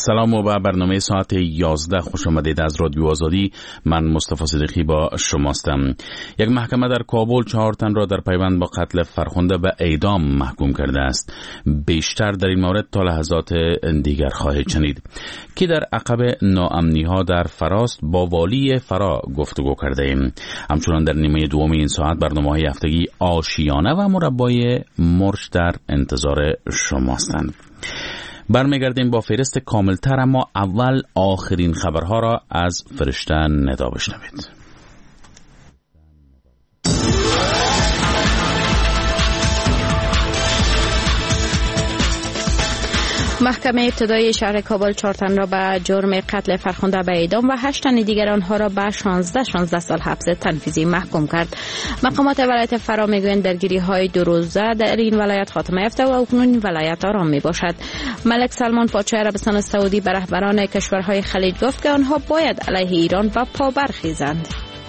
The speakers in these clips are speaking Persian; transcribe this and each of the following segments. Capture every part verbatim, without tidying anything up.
سلام و به برنامه ساعت یازده خوش آمدید از رادیو آزادی. من مصطفی صدیقی با شماستم. یک محکمه در کابل چهار تن را در پیوند با قتل فرخنده به اعدام محکوم کرده است. بیشتر در این مورد تا لحظات دیگر خواهید شنید. کی در عقب ناامنی ها در فراست با والی فرا گفتگو کرده ایم. همچنان در نیمه دوم این ساعت برنامه های هفتگی آشیانه و مربای مرش در انتظار شماستند. برمیگردیم با فهرست کاملتر، اما اول آخرین خبرها را از فرشته ندا بشنوید. محکمه ابتدایی شهر کابل چهار تن را به جرم قتل فرخنده به اعدام و هشت تن دیگر آنها را به شانزده شانزده سال حبس تنفیذی محکوم کرد. مقامات ولایت فرا میگویند درگیری های دو روزه در این ولایت خاتمه یافته و اکنون این ولایت آرام می باشد. ملک سلمان پادشاه عربستان سعودی به رهبران کشورهای خلیج گفت که آنها باید علیه ایران و پا برخیزند.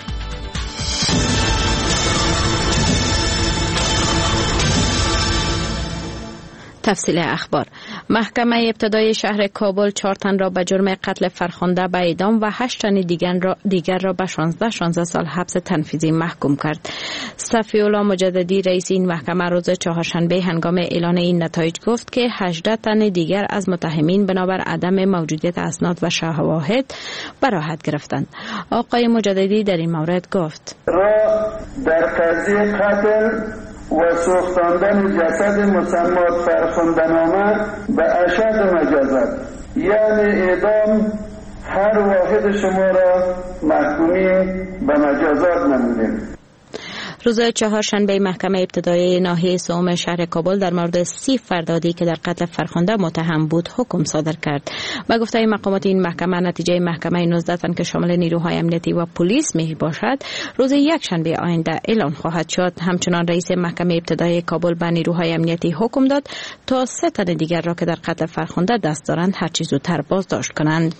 تفصیل اخبار. محکمه ابتدایی شهر کابل چهار تن را به جرم قتل فرخنده به اعدام و هشت تن دیگر را دیگر را به شانزده شانزده سال حبس تنفیذی محکوم کرد. صفی الله مجددی رئیس این محکمه روز چهارشنبه هنگام اعلان این نتایج گفت که هجده تن دیگر از متهمین بنابر عدم موجودیت اسناد و شواهد براحت گرفتند. آقای مجددی در این مورد گفت: را در قضیه قتل و سوختاندن جسد مسمات فرخنده‌نامه به اشد مجازات یعنی اعدام هر واحد شما را محکومی به مجازات نمودیم. روز چهارشنبه محکمه ابتدایی ناحیه سوم شهر کابل در مورد سی فردادی که در قتل فرخنده متهم بود حکم صادر کرد. با گفته مقامات این محکمه نتیجه محکمه نوزده تن که شامل نیروهای امنیتی و پلیس می باشد روز یک شنبه آینده اعلان خواهد شد. همچنان رئیس محکمه ابتدایی کابل به نیروهای امنیتی حکم داد تا سه تن دیگر را که در قتل فرخنده دست دارند هر چه زودتر بازداشت کنند.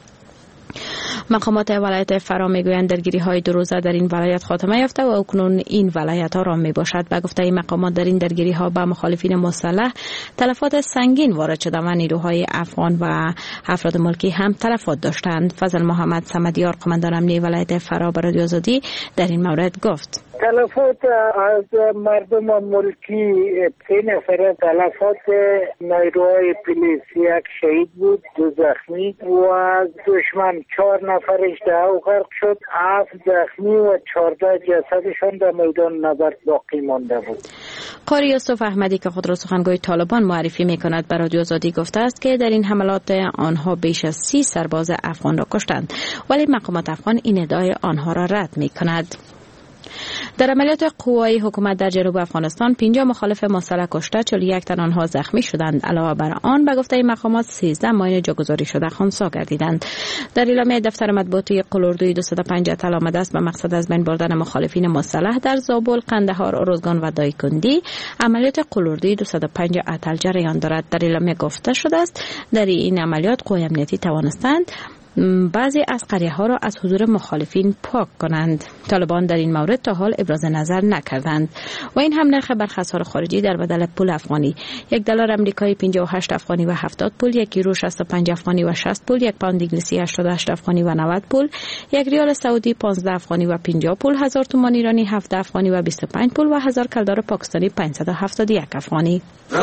مقامات ولایت فرا میگویند درگیری های دو روزه در این ولایت خاتمه یافته و اکنون این ولایت آرام می باشد. به گفته مقامات در این درگیری ها به مخالفین مسلح تلفات سنگین وارد شده و نیروهای افغان و افراد ملکی هم تلفات داشتند. فضل محمد صمدیار قماندان امنیه ولایت فرا به رادیو آزادی در این مورد گفت: تلفات از مردم ملکی سه نفر، تلفات نیروهای پلیس یک شهید بود، دو زخمی و از دشمن چهار نفرش دهو غرق شد، هفت زخمی و چهارده جسدشان در میدان نبرد باقی مانده بود. قاری یوسف احمدی که خود را سخنگوی طالبان معرفی می کند به رادیو آزادی گفته است که در این حملات آنها بیش از سی سرباز افغان را کشتند، ولی مقامات افغان این ادعای آنها را رد می کند. در عملیات قوای حکومت در جنوب افغانستان پنجاه مخالف مسلح کشته، چهل و یک تن آنها زخمی شدند. علاوه بر آن به گفته مقامات سیزده ماین جاگذاری شده خنثی گردیدند. در اعلامیه دفتر مطبوعاتی قلاردوی دویست و پنج اطلاع آمده است به مقصد از بین بردن مخالفین مسلح در زابل، قندهار، ارزگان و دایکندی عملیات قلاردوی دویست و پنج اتل جریان دارد. در اعلامیه گفته شده است در این عملیات قوای امنیتی توانستند بعضی از قریه ها را از حضور مخالفین پاک کنند. طالبان در این مورد تا حال ابراز نظر نکردند. و این هم نرخ برخی اسعار خارجی در بدل پول افغانی: یک دلار امریکایی پنجاه و هشت افغانی و هفتاد پول، یک یورو شصت و پنج افغانی و شصت پول، یک پوند انگلیسی هشتاد و هشت افغانی و نود پول، یک ریال سعودی پانزده افغانی و پنجاه پول، هزار تومان ایرانی هفت افغانی و بیست و پنج پول و هزار کلدار پاکستانی پانصد و هفتاد و یک افغانی.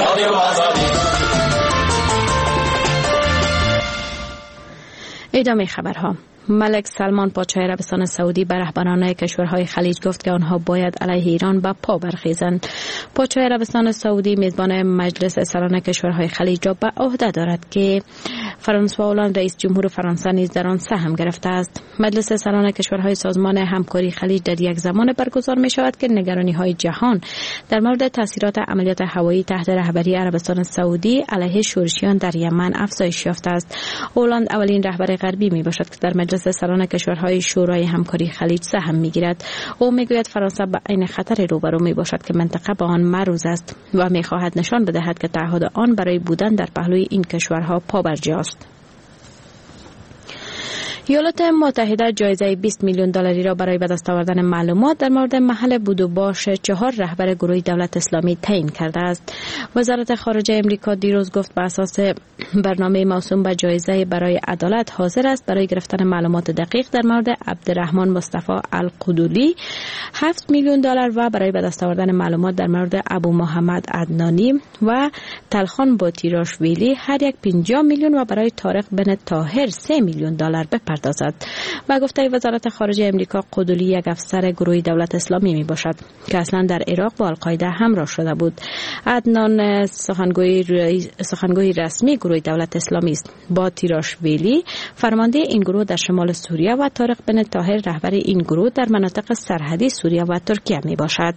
ادامه خبرها. ملک سلمان پادشاه عربستان سعودی به رهبران کشورهای خلیج گفت که آنها باید علیه ایران به پا برخیزند. پادشاه عربستان سعودی میزبان مجلس سران کشورهای خلیج را به عهده دارد که فرانسوا هلند رئیس جمهور فرانسه نیز در آن سهم گرفته است. مجلس سران کشورهای سازمان همکاری خلیج در یک زمان برگزار می شود که نگرانی‌های جهان در مورد تاثیرات عملیات هوایی تحت رهبری عربستان سعودی علیه شورشیان در یمن افزایش یافته است. هلند اولین رهبر غربی می باشد که در مجلس سران کشورهای شورای همکاری خلیج سهم می گیرد. او می گوید فرانسه به عین خطر روبرو می باشد که منطقه به آن معرض است و می خواهد نشان بدهد که تعهد آن برای بودن در پهلوی این کشورها پابرجاست. ایالات متحده جایزه بیست میلیون دلاری را برای به دست آوردن معلومات در مورد محل بود و باش چهار رهبر گروه دولت اسلامی تعیین کرده است. وزارت خارجه امریکا دیروز گفت بر اساس برنامه موسوم به جایزه برای عدالت حاضر است برای گرفتن معلومات دقیق در مورد عبدالرحمن مصطفی القدولی هفت میلیون دلار و برای به دست آوردن معلومات در مورد ابو محمد عدنانی و تلخان باتیراشویلی هر یک پنجاه میلیون و برای طارق بن طاهر سه میلیون دلار بپردازد. و گفته وزارت خارجه امریکا قدولی یک افسر گروه دولت اسلامی می باشد که اصلا در عراق با القاعده همراه شده بود. عدنان سخنگوی سخنگوی رسمی گروه دولت اسلامی است. باتیراشویلی فرمانده این گروه در شمال سوریه و طارق بن طاهر رهبر این گروه در مناطق سرحدی سوریه و ترکیه می باشد.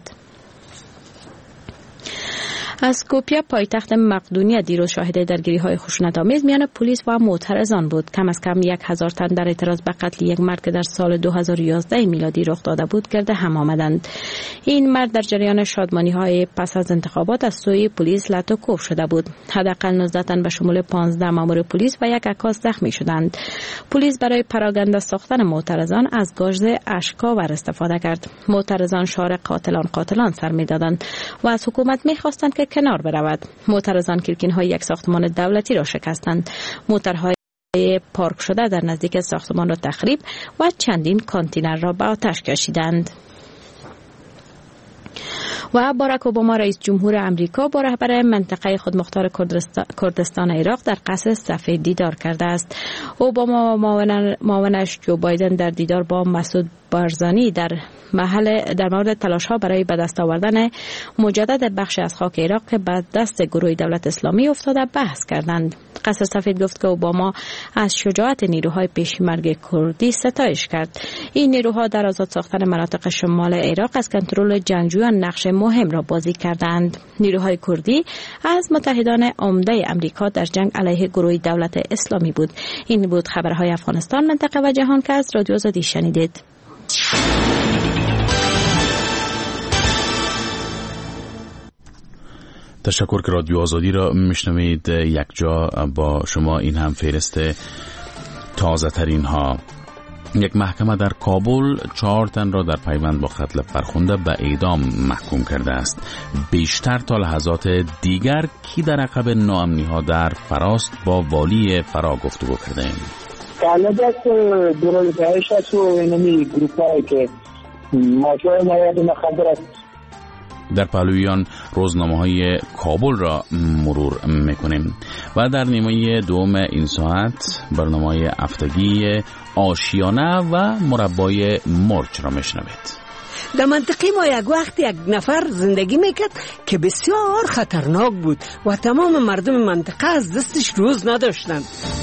اسکوپیه پایتخت مقدونیه دیروز شاهد درگیری‌های خشونت‌آمیز میان پلیس و معترضان بود. کم از کم یک هزار تن در اعتراض به قتل یک مرد که در سال دو هزار و یازده میلادی رخ داده بود گرد هم آمدند. این مرد در جریان شادمانی‌های پس از انتخابات از سوی پلیس لط و کوف شده بود. حداقل نوزده تن به شمول پانزده مأمور پلیس و یک عکاس زخمی شدند. پلیس برای پراگنده ساختن معترضان از گاز اشک‌آور استفاده کرد. معترضان شعار قاتلان قاتلان سر می‌دادند و از حکومت می‌خواستند که کنار برود. معترضان کلکین‌های یک ساختمان دولتی را شکستند. موترهای پارک شده در نزدیک ساختمان را تخریب و چندین کانتینر را به آتش کشیدند. و باراک اوباما رئیس جمهور امریکا با رهبر منطقه خودمختار کردستان عراق در قصر سفید دیدار کرده است. اوباما و معاونش جو بایدن در دیدار با مسعود بارزانی در محل در مورد تلاش‌ها برای به دست آوردن مجدد بخش از خاک عراق که به دست گروه دولت اسلامی افتاده بحث کردند. قصر سفید گفت که اوباما از شجاعت نیروهای پیشمرگ کردی ستایش کرد. این نیروها در آزاد ساختن مناطق شمال عراق از کنترل جنگجویان نقش مهم را بازی کردند. نیروهای کردی از متحدان عمده امریکا در جنگ علیه گروه دولت اسلامی بود. این بود خبرهای افغانستان، منطقه و جهان که از رادیو آزادی شنیدید. تشکر که رادیو آزادی را میشنوید. یک جا با شما این هم فهرست تازه ترین ها. یک محکمه در کابل چهار تن را در پیوند با قتل فرخنده به اعدام محکوم کرده است. بیشتر تا لحظات دیگر کی در عقب ناامنی ها در فراست با والی فرا گفتگو کرده ایم. تعلقات دورای داعش است و اینمی گروپ هایی که ماجرای نوید مخدر است. در پهلویان روزنامه های کابل را مرور میکنیم و در نیمه دوم این ساعت برنامه های هفتگی آشیانه و مربای مرچ را میشنوید. در منطقه ما یک وقت یک نفر زندگی میکرد که بسیار خطرناک بود و تمام مردم منطقه از دستش روز نداشتند.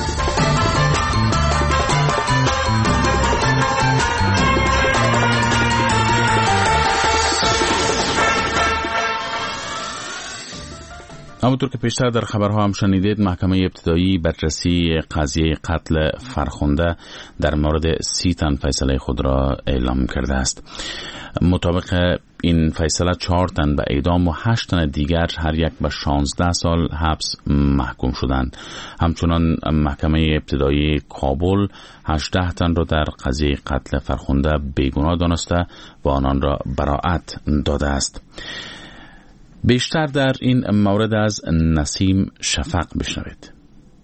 همونطور که پیشتر در خبرها هم شنیدید، محکمه ابتدایی بررسی قضیه قتل فرخنده در مورد سی تن فیصله خود را اعلام کرده است. مطابق این فیصله چهار تن به اعدام و هشت تن دیگر هر یک به شانزده سال حبس محکوم شدند. همچنان محکمه ابتدایی کابل هجده تن را در قضیه قتل فرخنده بیگناه دانسته و آنان را براءت داده است. بیشتر در این مورد از نسیم شفق بشنوید.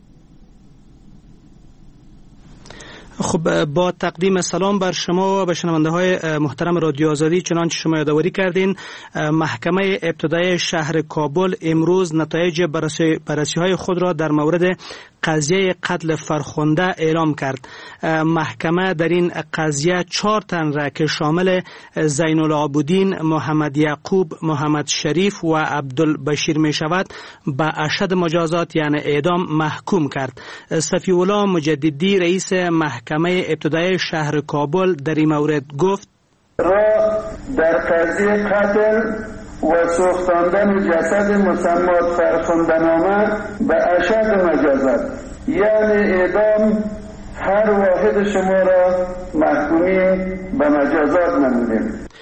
خب، با تقدیم سلام بر شما و به شنونده های محترم رادیو آزادی، چنانچه شما یادآوری کردین، محکمه ابتدایی شهر کابل امروز نتایج بررسی بررسی های خود را در مورد قضیه قتل فرخنده اعلام کرد. محکمه در این قضیه چهار تن را که شامل زین العابدین، محمد یعقوب، محمد شریف و عبدالبشیر می شود به اشد مجازات یعنی اعدام محکوم کرد. صفی الله مجددی رئیس محکمه ابتدایی شهر کابل در این مورد گفت: را در قضیه قتل و سوختاندن جسد مسمات فرخنده‌نامه به اشد مجازات یعنی اعدام هر واحد شما را محکومی به مجازات نمودیم.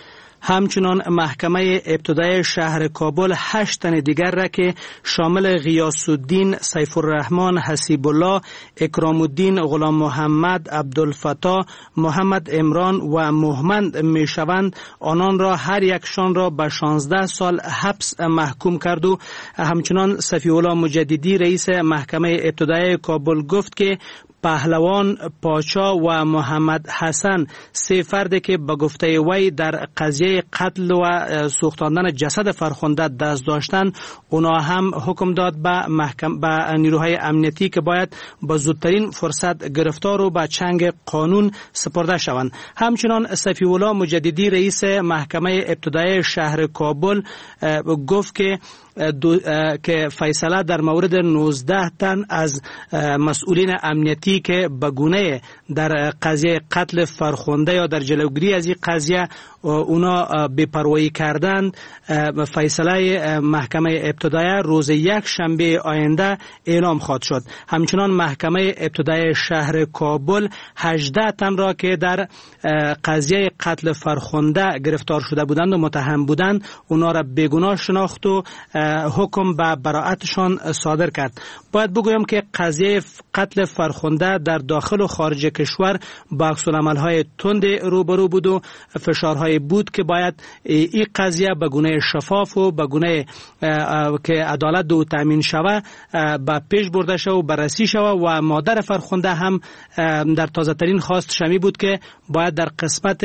همچنان محکمه ابتدای شهر کابل هشت تن دیگر را که شامل غیاث الدین، سیف الرحمن، حسیب الله، اکرام الدین، غلام محمد، عبدالفتاح، محمد عمران و محمد می شوند، آنان را هر یکشان را به شانزده سال حبس محکوم کرد. و همچنان صفی الله مجددی رئیس محکمه ابتدای کابل گفت که پهلوان، پاچا و محمد حسن سه فرد که به گفته وی در قضیه قتل و سوختاندن جسد فرخنده دست داشتند، اونا هم حکم داد به محکم به نیروهای امنیتی که باید با زودترین فرصت گرفتار و به چنگ قانون سپرده شوند. همچنان صفی الله مجددی رئیس محکمه ابتدای شهر کابل گفت که دو، که فیصله در مورد نوزده تن از مسئولین امنیتی که به گونه در قضیه قتل فرخنده یا در جلوگیری از این قضیه اونا بی‌پروایی کردند، فیصله محکمه ابتدایی روز یک شنبه آینده اعلام خواهد شد. همچنان محکمه ابتدای شهر کابل هجده تن را که در قضیه قتل فرخنده گرفتار شده بودند و متهم بودند، اونا را بیگناه شناخت و حکم به براءتشان صادر کرد. باید بگویم که قضیه قتل فرخنده در داخل و خارج کشور با عکس‌العمل‌های تند روبرو بود و فشارهای بود که باید این قضیه به گونه شفاف و به گونه که عدالت دو تامین شوه به پیش برده شوه و بررسی شوه. و مادر فرخنده هم در تازه ترین خواست شمی بود که باید در قسمت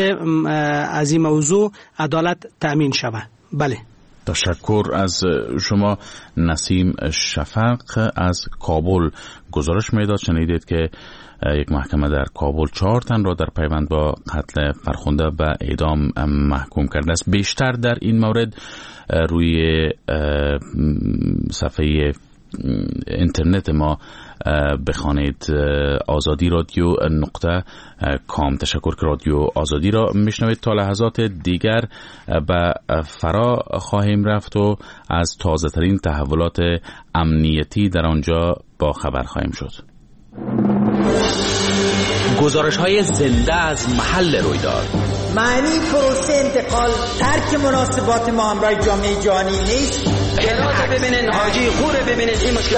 از این موضوع عدالت تامین شوه. بله، تشکر از شما. نسیم شفق از کابل گزارش میداد. شنیدید که یک محکمه در کابل چهار تن را در پیوند با قتل فرخنده به اعدام محکوم کرده است. بیشتر در این مورد روی صفحه اینترنت ما بخوانید آزادی رادیو نقطه کام. تشکر که رادیو آزادی را میشنوید. تا لحظات دیگر به فرا خواهیم رفت و از تازه ترین تحولات امنیتی در آنجا با خبر خواهیم شد. گزارش های زنده از محل رویداد. معنی پروسه انتقال ترک مناسبات ما همراه جامعه جهانی نیست. هرات ببینین، حاجی خور ببینین، این مشکل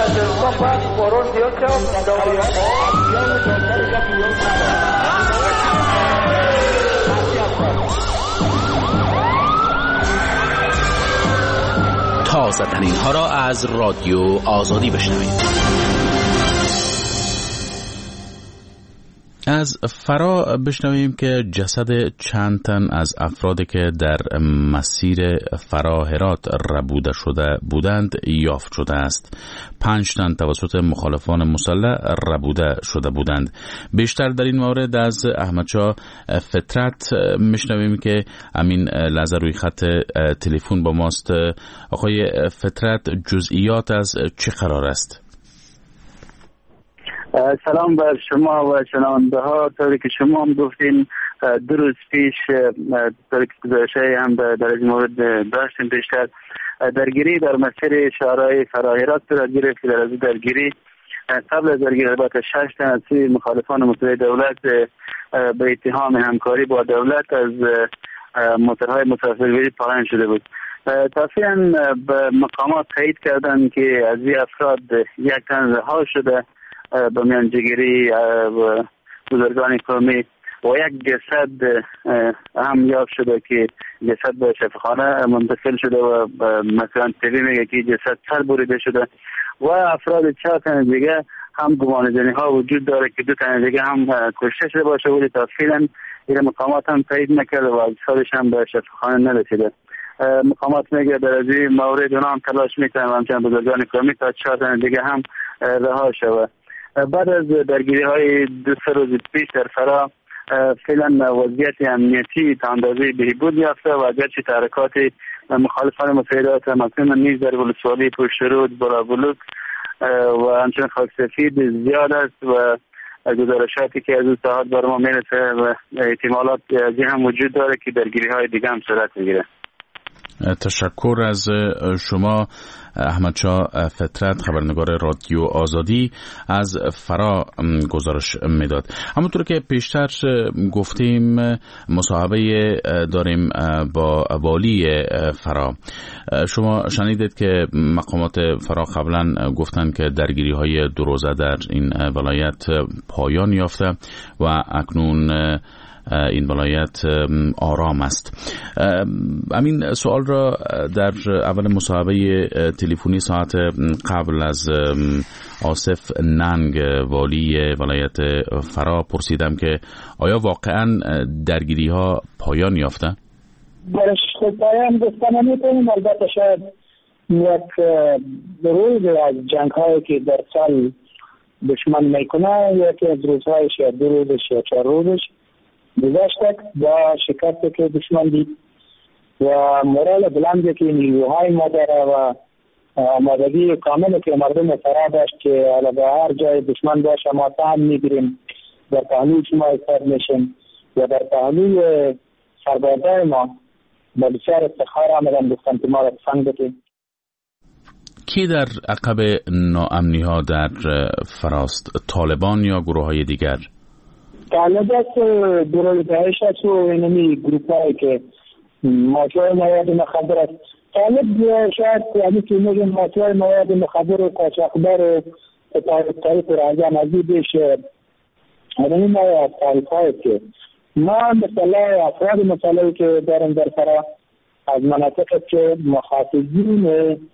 تازه ترین ها را از رادیو آزادی بشنوید. از فرا بشنویم که جسد چند تن از افرادی که در مسیر فرا هرات ربوده شده بودند یافت شده است. پنج تن توسط مخالفان مسلح ربوده شده بودند. بیشتر در این مورد از احمدشاه فطرت میشنویم که امین لحظه روی خط تلفن با ماست. آقای فطرت، جزئیات از چه قرار است؟ سلام بر شما و شنونده ها. طوری که شما هم گفتین دو روز پیش طوری که گزارش‌های هم در این مورد داشتیم، بیشتر درگیری در مسیر شهرهای فراهرات صورت گرفت که در از درگیری قبل از درگیری البته شش تن از سوی مخالفان مسلح دولت به اتهام همکاری با دولت از موتورهای مسافربری پایان شده بود. تافیاً به مقامات تایید کردند که از این افراد یک تن رها شده به میانجیگری بزرگان قومی و یک جسد هم یافت شده که جسد به شفاخانه منتقل شده و مثلا تیوی میگه که جسد سر بریده شده و افراد چهار تن دیگه هم گمانه‌زنی ها وجود داره که دو تن دیگه هم کشته شده باشه، ولی تا فعلا این مقامات هم تایید نکرده و اجسادش هم به شفاخانه نرسیده. مقامات میگه در از این مورد اونا هم تلاش میکنن و همچنان بزرگان قومی تا چهار تن دیگه هم رها شود. بعد از درگیری های دو سه روز پیش در فرا فعلا وضعیت امنیتی تا اندازه بهبود یافته و اگرچه تحرکات مخالفان مساعدات مکنون نیز در ولسوالی پشترود، بلابلوک و همچنین خاک سفید زیاد است و گزارشاتی که از این ساعت بر ما میرسه و احتمالات از این هم وجود داره که درگیری های دیگه هم صورت بگیره. تشکر از شما احمد شاه فطرت، خبرنگار رادیو آزادی از فرا گزارش میداد. همونطور که پیشتر گفتیم مصاحبه داریم با والی فرا. شما شنیدید که مقامات فرا قبلا گفتند که درگیری های دو روزه در این ولایت پایان یافته و اکنون این ولایت آرام است. همین سوال را در اول مصاحبه تلفنی ساعت قبل از آصف ننگ والی ولایت فرا پرسیدم که آیا واقعا درگیری ها پایان یافته؟ برش خود پایان گفتن نمیتونیم، البته شاید یک روز از جنگ هایی که در سال دشمن میکنه یکی از روزهایش یا دو روزش یا چهار روزش گذشته با شکستی که دشمن دید و مورال بلندی که نیروهای ما داره و آمادگی کاملی که مردم فرا داشت که حالا به هر جای دشمن باشه ما سهم میگیریم، در پهلوی شما ایستاد میشیم و در پهلوی سربازای ما با بسیار افتخار آمدن گفتن که ما را فنگ بتیم. کی در عقب ناامنی ها در فراست؟ طالبان یا گروه های دیگر؟ طالب است، گروه داعش است و اینمی گروپ هایی که مافیای مواد مخدر است. طالب شاید یعنی که میگن مافیای مواد مخدر و قاچاقبر و تاریخ رازان عزیزش اینمی ما از تاریخ هایی که ما مثلا افراد مثلا که دارم در فرا از مناطق که مخاطبین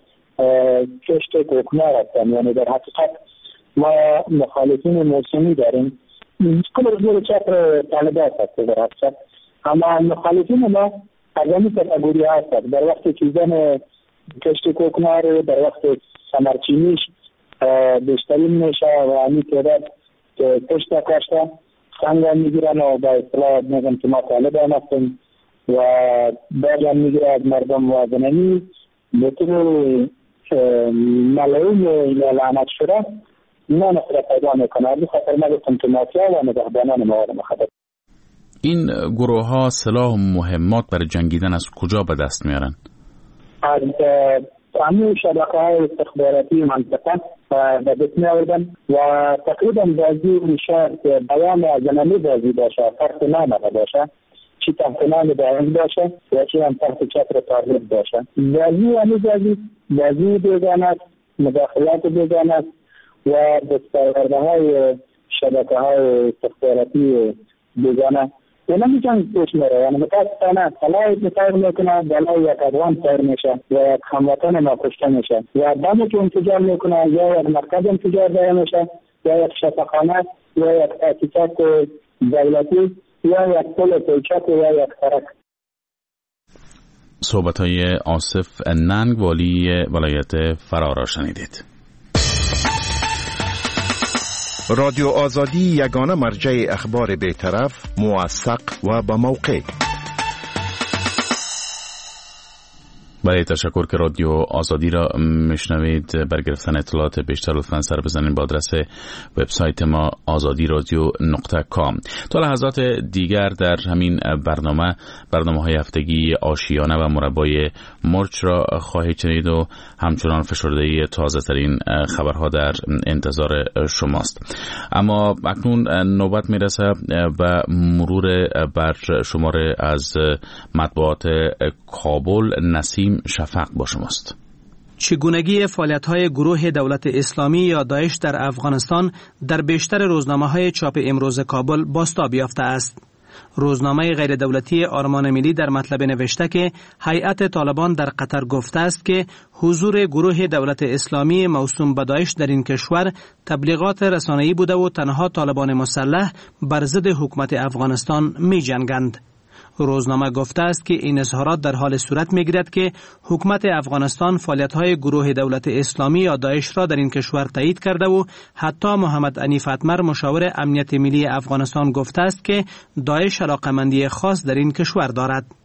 کشت کوکنار هستن، یعنی در حقیقت ما مخالفین موسمی داریم. کل رجوع چطر طالبات هست در حقیقت، اما مخالفین ما از همی کتگوری هست. در وقت چیزان کشت کوکنار در وقت سمرچینیش بیشترین میشه و همی تعداد کشت کشته سنگ هم میگیرن و با اصطلاح میگن که ما طالب هم هستیم و باج هم میگیره از مردم و زنمی بطور ملعون لعنت شده نه نخوره پیدا میکنه. از خاطر ما گفتم که مافیا و نگهبانان مواد مخدر. این گروه ها سلاح و مهمات برای جنگیدن از کجا به دست میارن؟ از همون شبکه های استخباراتی منطقه به دست میآوردن و تقریبا بازی شاید بیان از زمانی بازی باشه، فرق نامده باشه، چی تحت نام دائم باشه و چی هم تحت چتر تارگت باشه. بازی همین بازی بازی بیگانه است، مداخلات بیگانه است و دستاورده های شبکه های استخباراتی بیگانه و نمیتونن پیش میره. یعنی متاسفانه طلای تایر میکنه، بلای یک افغان تایر میشه و یک هموطن ما کشته میشه یا دمی که انفجار میکنه یا یک مرکز انفجار دایر میشه یا یک شفاخانه یا یک تاسیسات دولتی یا یک پل پیچک یا یک سرک. صحبت های آصف ننگ والی ولایت فرا را شنیدید. رادیو آزادی یگانه مرجع اخبار بی‌طرف، موثق و با موقع. برای تشکر که رادیو آزادی را میشنوید. برای گرفتن اطلاعات بیشتر لطفاً سر بزنید به آدرس وبسایت ما آزادی رادیو نقطه کام. تا لحظات دیگر در همین برنامه برنامه های هفتگی آشیانه و مربای مرچ را خواهید شنید و همچنان فشرده‌ای تازه ترین خبرها در انتظار شماست. اما اکنون نوبت میرسه به مرور بر شماره از مطبوعات کابل. نسیم شفق با شماست. چگونگی فعالیت‌های گروه دولت اسلامی یا داعش در افغانستان در بیشتر روزنامه‌های چاپ امروز کابل بازتاب یافته است. روزنامه غیر دولتی آرمان ملی در مطلب نوشته که هیئت طالبان در قطر گفته است که حضور گروه دولت اسلامی موسوم به داعش در این کشور تبلیغات رسانه‌ای بوده و تنها طالبان مسلح بر ضد حکومت افغانستان می جنگند. روزنامه گفته است که این اظهارات در حال صورت می‌گیرد که حکومت افغانستان فعالیت‌های گروه دولت اسلامی یا داعش را در این کشور تایید کرده و حتی محمد عنیف اتمر مشاور امنیت ملی افغانستان گفته است که داعش علاقمندی خاص در این کشور دارد.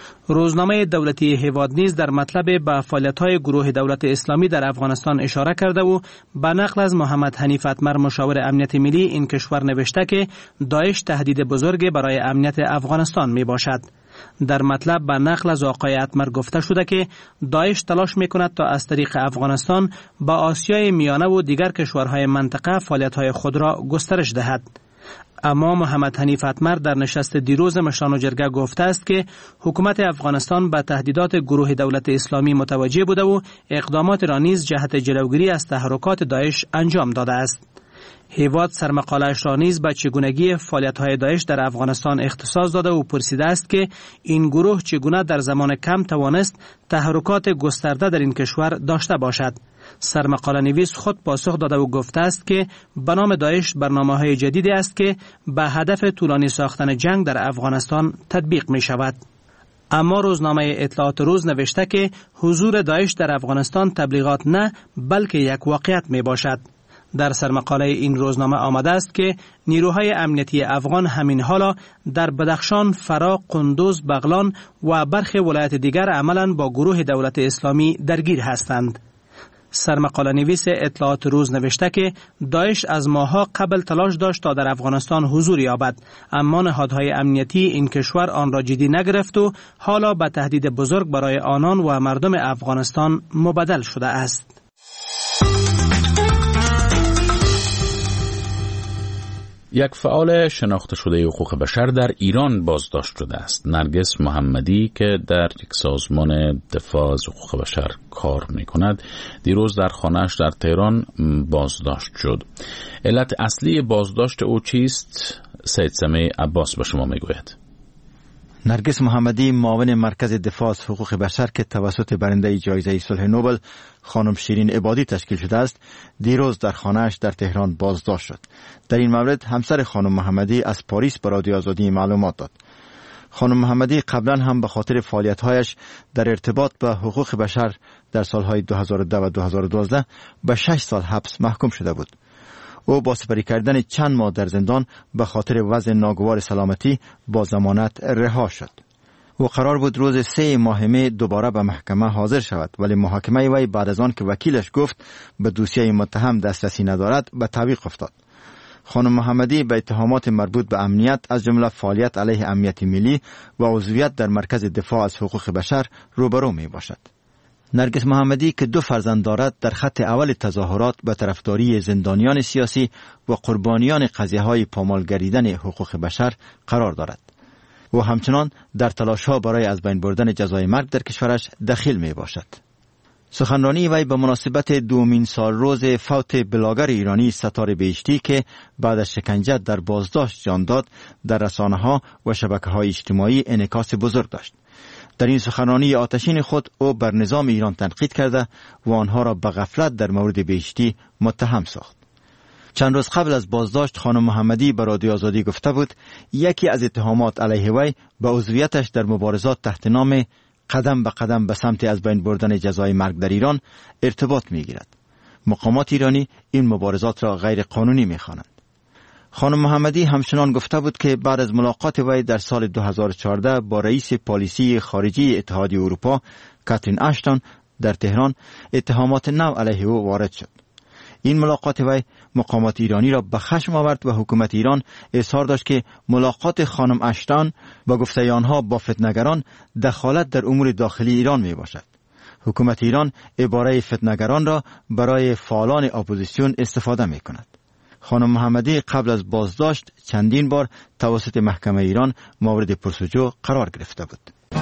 روزنامه دولتی هیواد نیز در مطلب به فعالیت‌های گروه دولت اسلامی در افغانستان اشاره کرده و به نقل از محمد حنیف اتمر مشاور امنیت ملی این کشور نوشته که داعش تهدید بزرگی برای امنیت افغانستان می باشد. در مطلب به نقل از آقای اتمر گفته شده که داعش تلاش می کند تا از طریق افغانستان با آسیای میانه و دیگر کشورهای منطقه فعالیت‌های خود را گسترش دهد. اما محمد حنیف اتمر در نشست دیروز مشران و جرگه گفته است که حکومت افغانستان به تهدیدات گروه دولت اسلامی متوجه بوده و اقدامات را نیز جهت جلوگیری از تحرکات داعش انجام داده است. هیواد سرمقاله‌اش را نیز به چگونگی فعالیت‌های داعش در افغانستان اختصاص داده و پرسیده است که این گروه چگونه در زمان کم توانست تحرکات گسترده در این کشور داشته باشد. سرمقاله نویس خود پاسخ داده و گفته است که به نام داعش برنامه‌های جدیدی است که به هدف طولانی ساختن جنگ در افغانستان تطبیق می شود. اما روزنامه اطلاعات روز نوشته که حضور داعش در افغانستان تبلیغات نه بلکه یک واقعیت می باشد. در سرمقاله این روزنامه آمده است که نیروهای امنیتی افغان همین حالا در بدخشان، فرا، قندوز، بغلان و برخی ولایت دیگر عملاً با گروه دولت اسلامی درگیر هستند. سرمقاله نویس اطلاعات روز نوشته که داعش از ماه‌ها قبل تلاش داشت تا در افغانستان حضور یابد، اما نهادهای امنیتی این کشور آن را جدی نگرفت و حالا به تهدید بزرگ برای آنان و مردم افغانستان مبدل شده است. یک فعال شناخته شده حقوق بشر در ایران بازداشت شده است. نرگس محمدی که در یک سازمان دفاع از حقوق بشر کار می کند دیروز در خانه‌اش در تهران بازداشت شد. علت اصلی بازداشت او چیست؟ سید سمیع عباس به شما می گوید. نرگس محمدی معاون مرکز دفاع از حقوق بشر که توسط برنده جایزه صلح نوبل خانم شیرین عبادی تشکیل شده است دیروز در خانه‌اش در تهران بازداشت شد. در این مورد همسر خانم محمدی از پاریس به رادیو آزادی معلومات داد. خانم محمدی قبلا هم به خاطر فعالیت‌هایش در ارتباط با حقوق بشر در سالهای دو هزار و دو و دو هزار و دوازده به شش سال حبس محکوم شده بود. او با سپری کردن چند ماه در زندان به خاطر وضع ناگوار سلامتی با ضمانت رها شد. او قرار بود روز سه ماه می دوباره به محکمه حاضر شود، ولی محاکمه وی بعد از آن که وکیلش گفت به دوسیه متهم دسترسی ندارد به تعویق افتاد. خانم محمدی به اتهامات مربوط به امنیت از جمله فعالیت علیه امنیت ملی و عضویت در مرکز دفاع از حقوق بشر روبرو می باشد. نرگس محمدی که دو فرزند دارد در خط اول تظاهرات به طرفداری زندانیان سیاسی و قربانیان قضیه‌های پامال گریدن حقوق بشر قرار دارد. و همچنان در تلاش‌ها برای از بین بردن جزای مرگ در کشورش دخیل می باشد. سخنرانی وی به مناسبت دومین سال روز فوت بلاگر ایرانی ستاره بهشتی که بعد از شکنجه در بازداشت جان داد در رسانه‌ها و شبکه‌های اجتماعی انعکاس بزرگ داشت. در این سخنرانی آتشین خود او بر نظام ایران تنقید کرده و آنها را به غفلت در مورد بهشتی متهم ساخت. چند روز قبل از بازداشت خانم محمدی به رادیو آزادی گفته بود یکی از اتهامات علیه وی به عضویتش در مبارزات تحت نام قدم به قدم به سمت از بین بردن جزای مرگ در ایران ارتباط می‌گیرد. مقامات ایرانی این مبارزات را غیر قانونی می‌خوانند. خانم محمدی همچنان گفته بود که بعد از ملاقات وی در سال دو هزار و چهارده با رئیس پالیسی خارجی اتحادیه اروپا کاترین اشتون در تهران اتهامات نو علیه او وارد شد. این ملاقات وی مقامات ایرانی را به خشم آورد و حکومت ایران اصرار داشت که ملاقات خانم اشتون با گفته آنها با فتنه‌گران دخالت در امور داخلی ایران می باشد. حکومت ایران عباره فتنه‌گران را برای فعالان اپوزیسیون استفاده می کند. خانم محمدی قبل از بازداشت چندین بار توسط محکمه ایران مورد پرسجو قرار گرفته بود.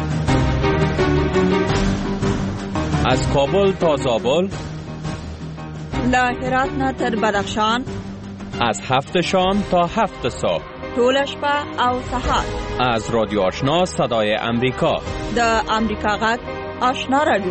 از کابل تا زابل، له هرات نه تر بدخشان، از هفت شام تا هفت صبح، ټول شپه او سهار، از رادیو آشنا صدای امریکا، د امریکا غږ آشنا رادیو.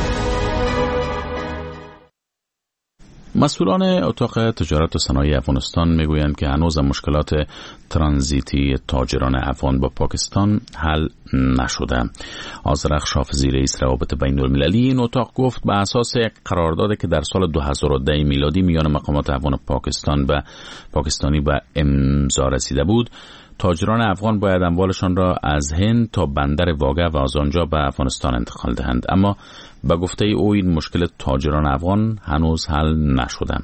مسئولان اتاق تجارت و صنایع افغانستان میگویند که هنوز مشکلات ترانزیتی تاجران افغان با پاکستان حل نشده. آذرخش حافظی رئیس روابط بین المللی این اتاق گفت به اساس یک قراردادی که در سال دو هزار و ده میلادی میان مقامات افغان و پاکستان و پاکستانی به امضا رسیده بود، تاجران افغان باید اموالشان را از هند تا بندر واگه و از آنجا به افغانستان انتقال دهند، اما به گفته او این مشکل تاجران افغان هنوز حل نشده.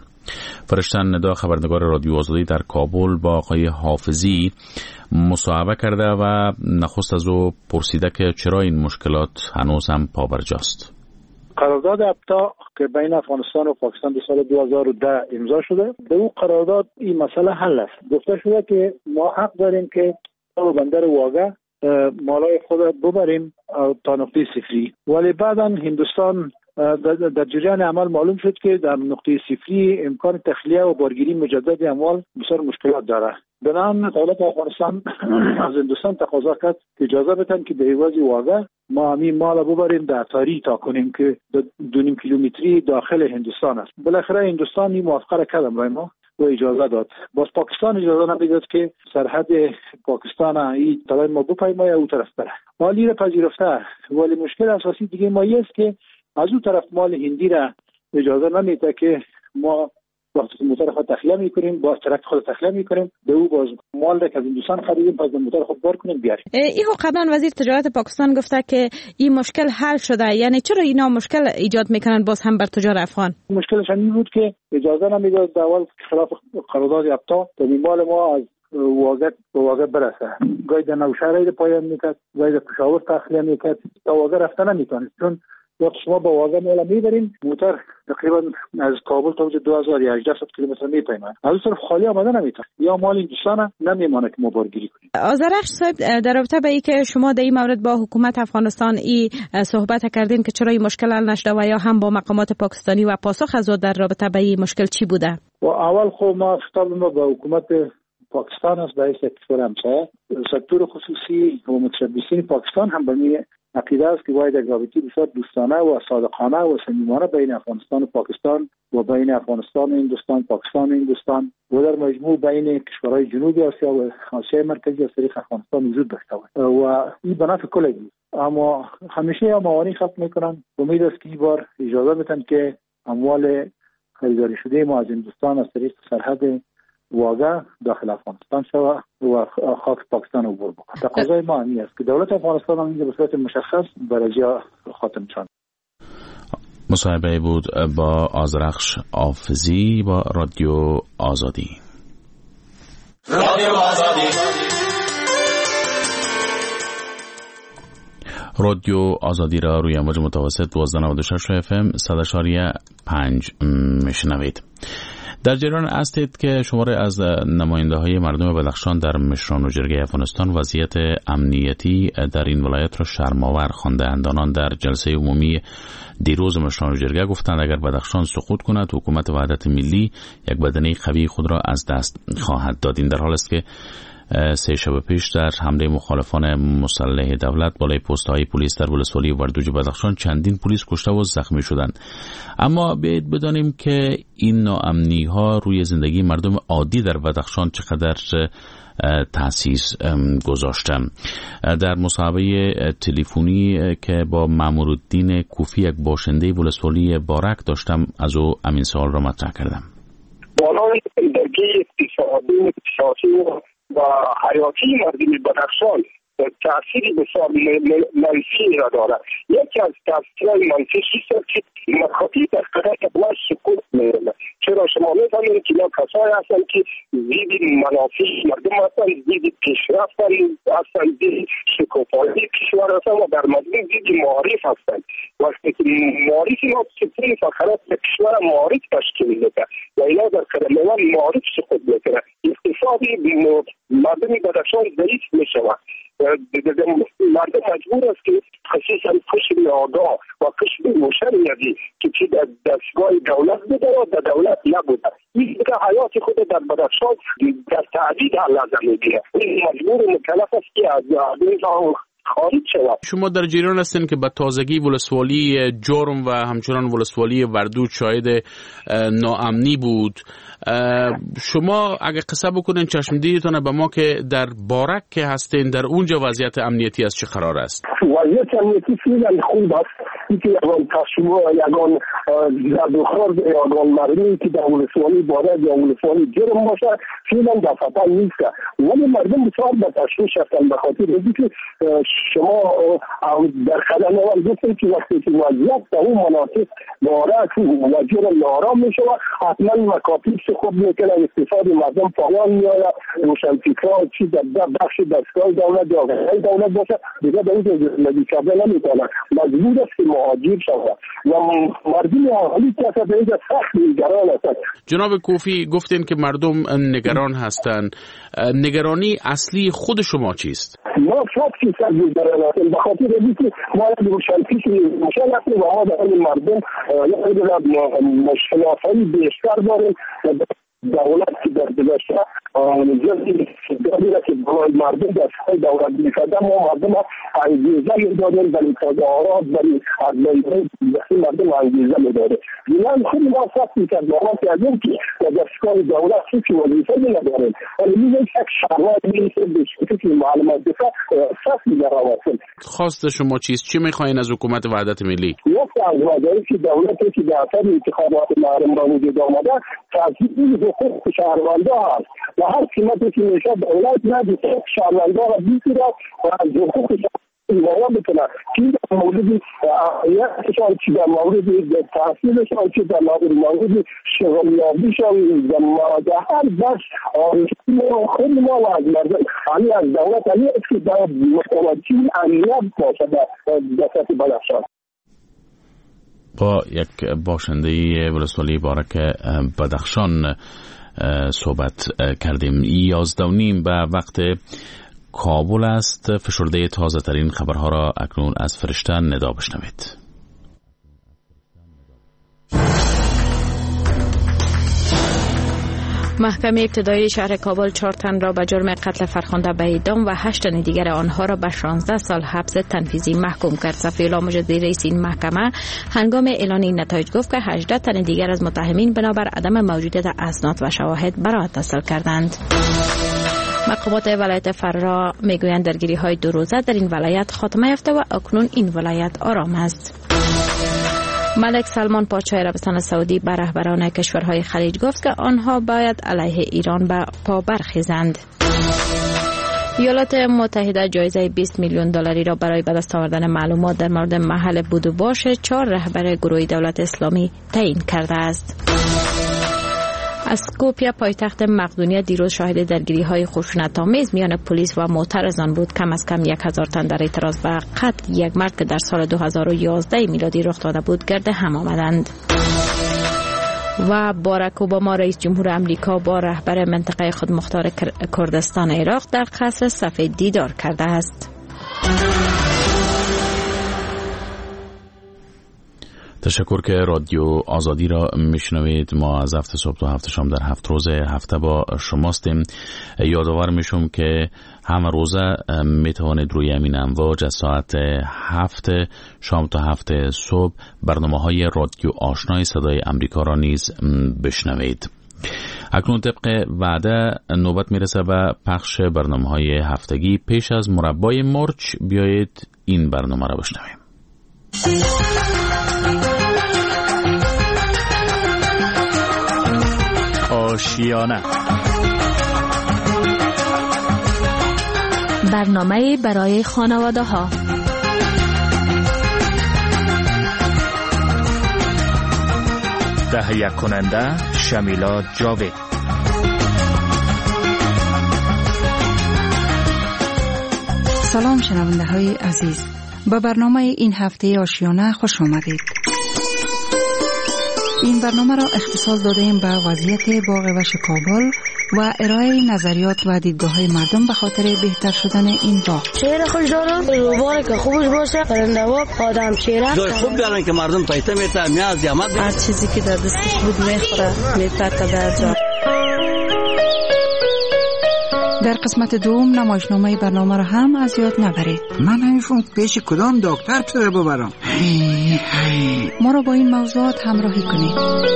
فرشتن ندا خبرنگار رادیو آزادی در کابل با آقای حافظی مصاحبه کرده و نخست از او پرسیده که چرا این مشکلات هنوز هم پابرجاست. قرارداد ابتا که بین افغانستان و پاکستان در سال دو هزار و ده امضا شده، به او قرارداد این مسئله حل است. گفته شده که ما حق داریم که تا بندر واگه مالای خود ببریم تا نقطه صفری، ولی بعدا هندوستان در جریان عمل معلوم شد که در نقطه صفری امکان تخلیه و بارگیری مجدد اموال بسیار مشکلات داره. بنابراین دولت افغانستان از هندوستان تقاضا کرد که اجازه بدن که به عوض واگه ما همین مال ببریم در تاری تا کنیم که دو نیم کیلومتری داخل هندوستان است. بالاخره هندوستان این موافقه را کرد برای ما و اجازه داد. باز پاکستان اجازه نمیداد که سرحد پاکستان این طرف ما بپیمایه او طرف بره. مالی را پذیرفته، ولی مشکل اساسی دیگه ما است که از اون طرف مال هندی را اجازه نمیده که ما وقتی موتور خود تخلیه میکنیم باز ترک خود تخلیه میکنیم به او باز مال را که از هندوستان خریدیم باز موتور خود بار کنیم بیاریم. ایو قبلا وزیر تجارت پاکستان گفته که این مشکل حل شده، یعنی چرا اینا مشکل ایجاد میکنن باز هم بر تجار افغان؟ مشکلش این بود که اجازه نمیداد اول خلاف قرارداد ابتا تا مال ما از واگه به واگه برسه. گاهی در نوشهر پایان میکرد، گاهی در پشاور تخلیه میکرد تا واگه رفته نمیتونید، چون وقتی شما با واگه مالا میبرین موتور تقریبا از کابل تا دو هزار و هجده کیلومتر میپیمه، از اون طرف خالی آمده نمیتونه یا مال هندوستان نمیمانه که ما بارگیری کنیم. آذرخش صاحب، در رابطه به اینکه شما در این مورد با حکومت افغانستان ای صحبت کردین که چرا این مشکل حل نشده و یا هم با مقامات پاکستانی و پاسخ از او در رابطه به این مشکل چی بوده؟ و اول خب ما خطاب ما با حکومت پاکستان است، به کشور همسایه سکتور خصوصی و متشبثین پاکستان هم به می عقیده است که باید یک رابطه بسیار دوستانه و صادقانه و صمیمانه بین افغانستان و پاکستان و بین افغانستان و هندوستان، پاکستان و هندوستان و در مجموع بین کشورهای جنوبی آسیا و آسیای مرکزی از طریق افغانستان وجود داشته باشه و این به نفع کلگی. اما همیشه موانع خلق میکنن. امید است که این بار اجازه بدن که اموال خریداری شده ما از هندوستان از طریق سرحد واگه داخل افغانستان شود و خاک پاکستان عبور بکنه. تقاضای ما این است که دولت افغانستان هم به صورت مشخص برای خاتم شد. مصاحبه بود با آذرخش حافظی با رادیو آزادی. رادیو آزادی رادیو آزادی را روی امواج متوسط دوازده نود و شش اف ام صد و پنج میشنوید. در جریان هستید که شماره از نماینده های مردم بدخشان در مشران و جرگه افغانستان وضعیت امنیتی در این ولایت را شرم‌آور خوانده اند. آنان در جلسه عمومی دیروز مشران و جرگه گفتند اگر بدخشان سقوط کند حکومت وحدت ملی یک بدنه قوی خود را از دست خواهد داد. این در حال است که سه شب پیش در حمله مخالفان مسلح دولت بالای پست‌های پلیس در ولسوالی وردوج بدخشان چندین پلیس کشته و زخمی شدند. اما بیایید بدانیم که این ناامنی‌ها روی زندگی مردم عادی در بدخشان چقدر تأسیس گذاشته. در مصاحبه تلفنی که با مامورالدین کوفی یک باشنده ولسوالی بارک داشتم از او همین سوال را مطرح کردم. بالای زندگی اقتصادی سیاسی و حیاتی مردم بدخشان تأثیری بسیار منفی را دارد. یکی از تأثیرهای منفی است که مکاتب در قدر اقلاش سکوت می‌رود. چرا شما می‌فهمید که اینا کسایی هستند که ضد منافع مردم هستند، ضد پیشرفت هستند، ضد شکوفایی کشور هستند و در مجموع ضد معارف هستند. وقتی که معارف اینا ستون فقرات کشور معارف تشکیل میده و اینا در قدم اول معارف سکوت می‌کنند. اقتصادی مردم بدخشان ضعیف می‌شود. مردم مجبور است که خصوصا قشر آگاه و قشر روشنیتی که چی در دستگاه دولت بوده و در دولت نبوده، این دیگه حیات خود در بدخشان در تعدید حل نمیگیره. این مجبور مکلف است که از خارج شود. شما در جریان هستین که به تازگی ولسوالی جرم و همچنان ولسوالی وردوج شاهد ناامنی بود. شما اگه قصه بکنین چشمدیدتون به ما که در بارک که هستین در اونجا وضعیت امنیتی از چه قرار است؟ وضعیت امنیتی فعلا خوب است. اینکه یگان تصمیم یگان زد و خورد یگان مردمی که در ولسوالی بارک یا ولسوالی جرم باشه فعلا در خطر نیست، ولی مردم بسیار به تشویش هستند به خاطر اینکه شما در خدمه اول گفتیم که وقتی که وضعیت در اون مناطق بارک و جرم نارام می شود حتما مکاتب خوب میکنه، اقتصاد مردم پایان میآید، روشنفکرها چی در بخش دستگاه دولت یا غیر دولت باشه دیگه به اینجا زندگی کردن نمیتونه، مجبور است که مهاجر شود و مردم اهالی که به اینجا سخت نگران هستند. جناب کوفی گفتین که مردم نگران هستند، نگرانی اصلی خود شما چیست؟ ما صد فیصد نگران هستیم به خاطر اینکه ما روشنفکر روشن هستیم و ما در مردم یک مشکلات‌های بیشتر داریم. دولت که در گذشته جزئی دادی که برای مردم دستهای دولت میکرده ما مردم انگیزه میدادیم برای تظاهرات برای ادلایه بسی مردم انگیزه میداده دیگه خود ما سخت میکرد ما که از این که در دستگاه دولت چیزی وظیفه نداریم ولی میگه یک شهروند میشه بشکلی که معلومات دفاع سخت میدارم. خواست شما چیست؟ چی میخواین از حکومت وحدت ملی؟ یک از وظایفی که دولتی که در اثر انتخابات محرم را وجود آمده تضییع حقوق شهروندا هست و هر قیمتی که میشه دولت ندید شهروندا را بگیره و از حقوق شهروندا بکنه که در مورد یکشان چی در مورد تحصیلشان چی در مورد شغلیابیشان در هر بخش خود ما و از مردم علی از دولت علی است که در متوجه امنیت باشه در سطح بدخشان. با یک باشنده ولسوالی بارک بدخشان صحبت کردیم. یازده و نیم به وقت کابل است. فشرده تازه ترین خبرها را اکنون از فرشته ندا بشنوید. محکمه ابتدایی شهر کابل چهار تن را به جرم قتل فرخنده به اعدام و هشت تن دیگر آنها را به شانزده سال حبس تنفیذی محکوم کرد. صفی‌الله مجددی رئیس این محکمه هنگام اعلان این نتایج گفت که هجده تن دیگر از متهمین بنابر عدم موجودیت اسناد و شواهد براءت حاصل کردند. مقامات ولایت فرا میگویند درگیری های دو روزه در این ولایت خاتمه یافته و اکنون این ولایت آرام است. ملک سلمان پادشاه عربستان سعودی به رهبران کشورهای خلیج گفت که آنها باید علیه ایران به پا برخیزند. ایالات متحده جایزه بیست میلیون دلاری را برای به دست آوردن معلومات در مورد محل بود و باش چهار رهبر گروه دولت اسلامی تعیین کرده است. اسکوپیا پایتخت مقدونیه دیروز شاهد درگیری‌های خشونت‌آمیز میان پلیس و معترضان بود. کم از کم یک هزار تن در اعتراض به قتل یک مرد که در سال دو هزار و یازده میلادی رخ داده بود گرد هم آمدند. و باراک اوباما رئیس جمهور امریکا با رهبر منطقه خودمختار کردستان عراق در قصر سفید دیدار کرده است. تشکر که رادیو آزادی را میشنوید. ما از هفت صبح تا هفت شام در هفت روز هفته با شماستیم. یادآور میشم که همه روزه میتوانید روی همین امواج از ساعت هفت شام تا هفت صبح برنامه های رادیو آشنای صدای امریکا را نیز بشنوید. اکنون طبق وعده نوبت میرسه به پخش برنامه های هفتگی. پیش از مربای مرچ بیایید این برنامه را بشنویم. آشیانه، برنامه برای خانواده ها. تهیه کننده شمیلا جاوید. سلام شنونده های عزیز، به برنامه این هفته آشیانه خوش آمدید. این برنامه را اختصاص دادیم به وضعیت باغ وحش کابل و ارائه نظریات و دیدگاه‌های مردم به خاطر بهتر شدن این باغ. شعر خوش دارم، مبارک خوش باشه، پرنده و آدم شعر. جای خوب دارن که مردم پایته میته میاد زحمت. هر چیزی که در دستش بود میخوره، میپره در جا. در قسمت دوم نمایشنامه برنامه را هم از یاد نبرید. من همیشون پیش کدام دکتر پسر ببرم؟ هی هی. ما را با این موضوعات همراهی کنید.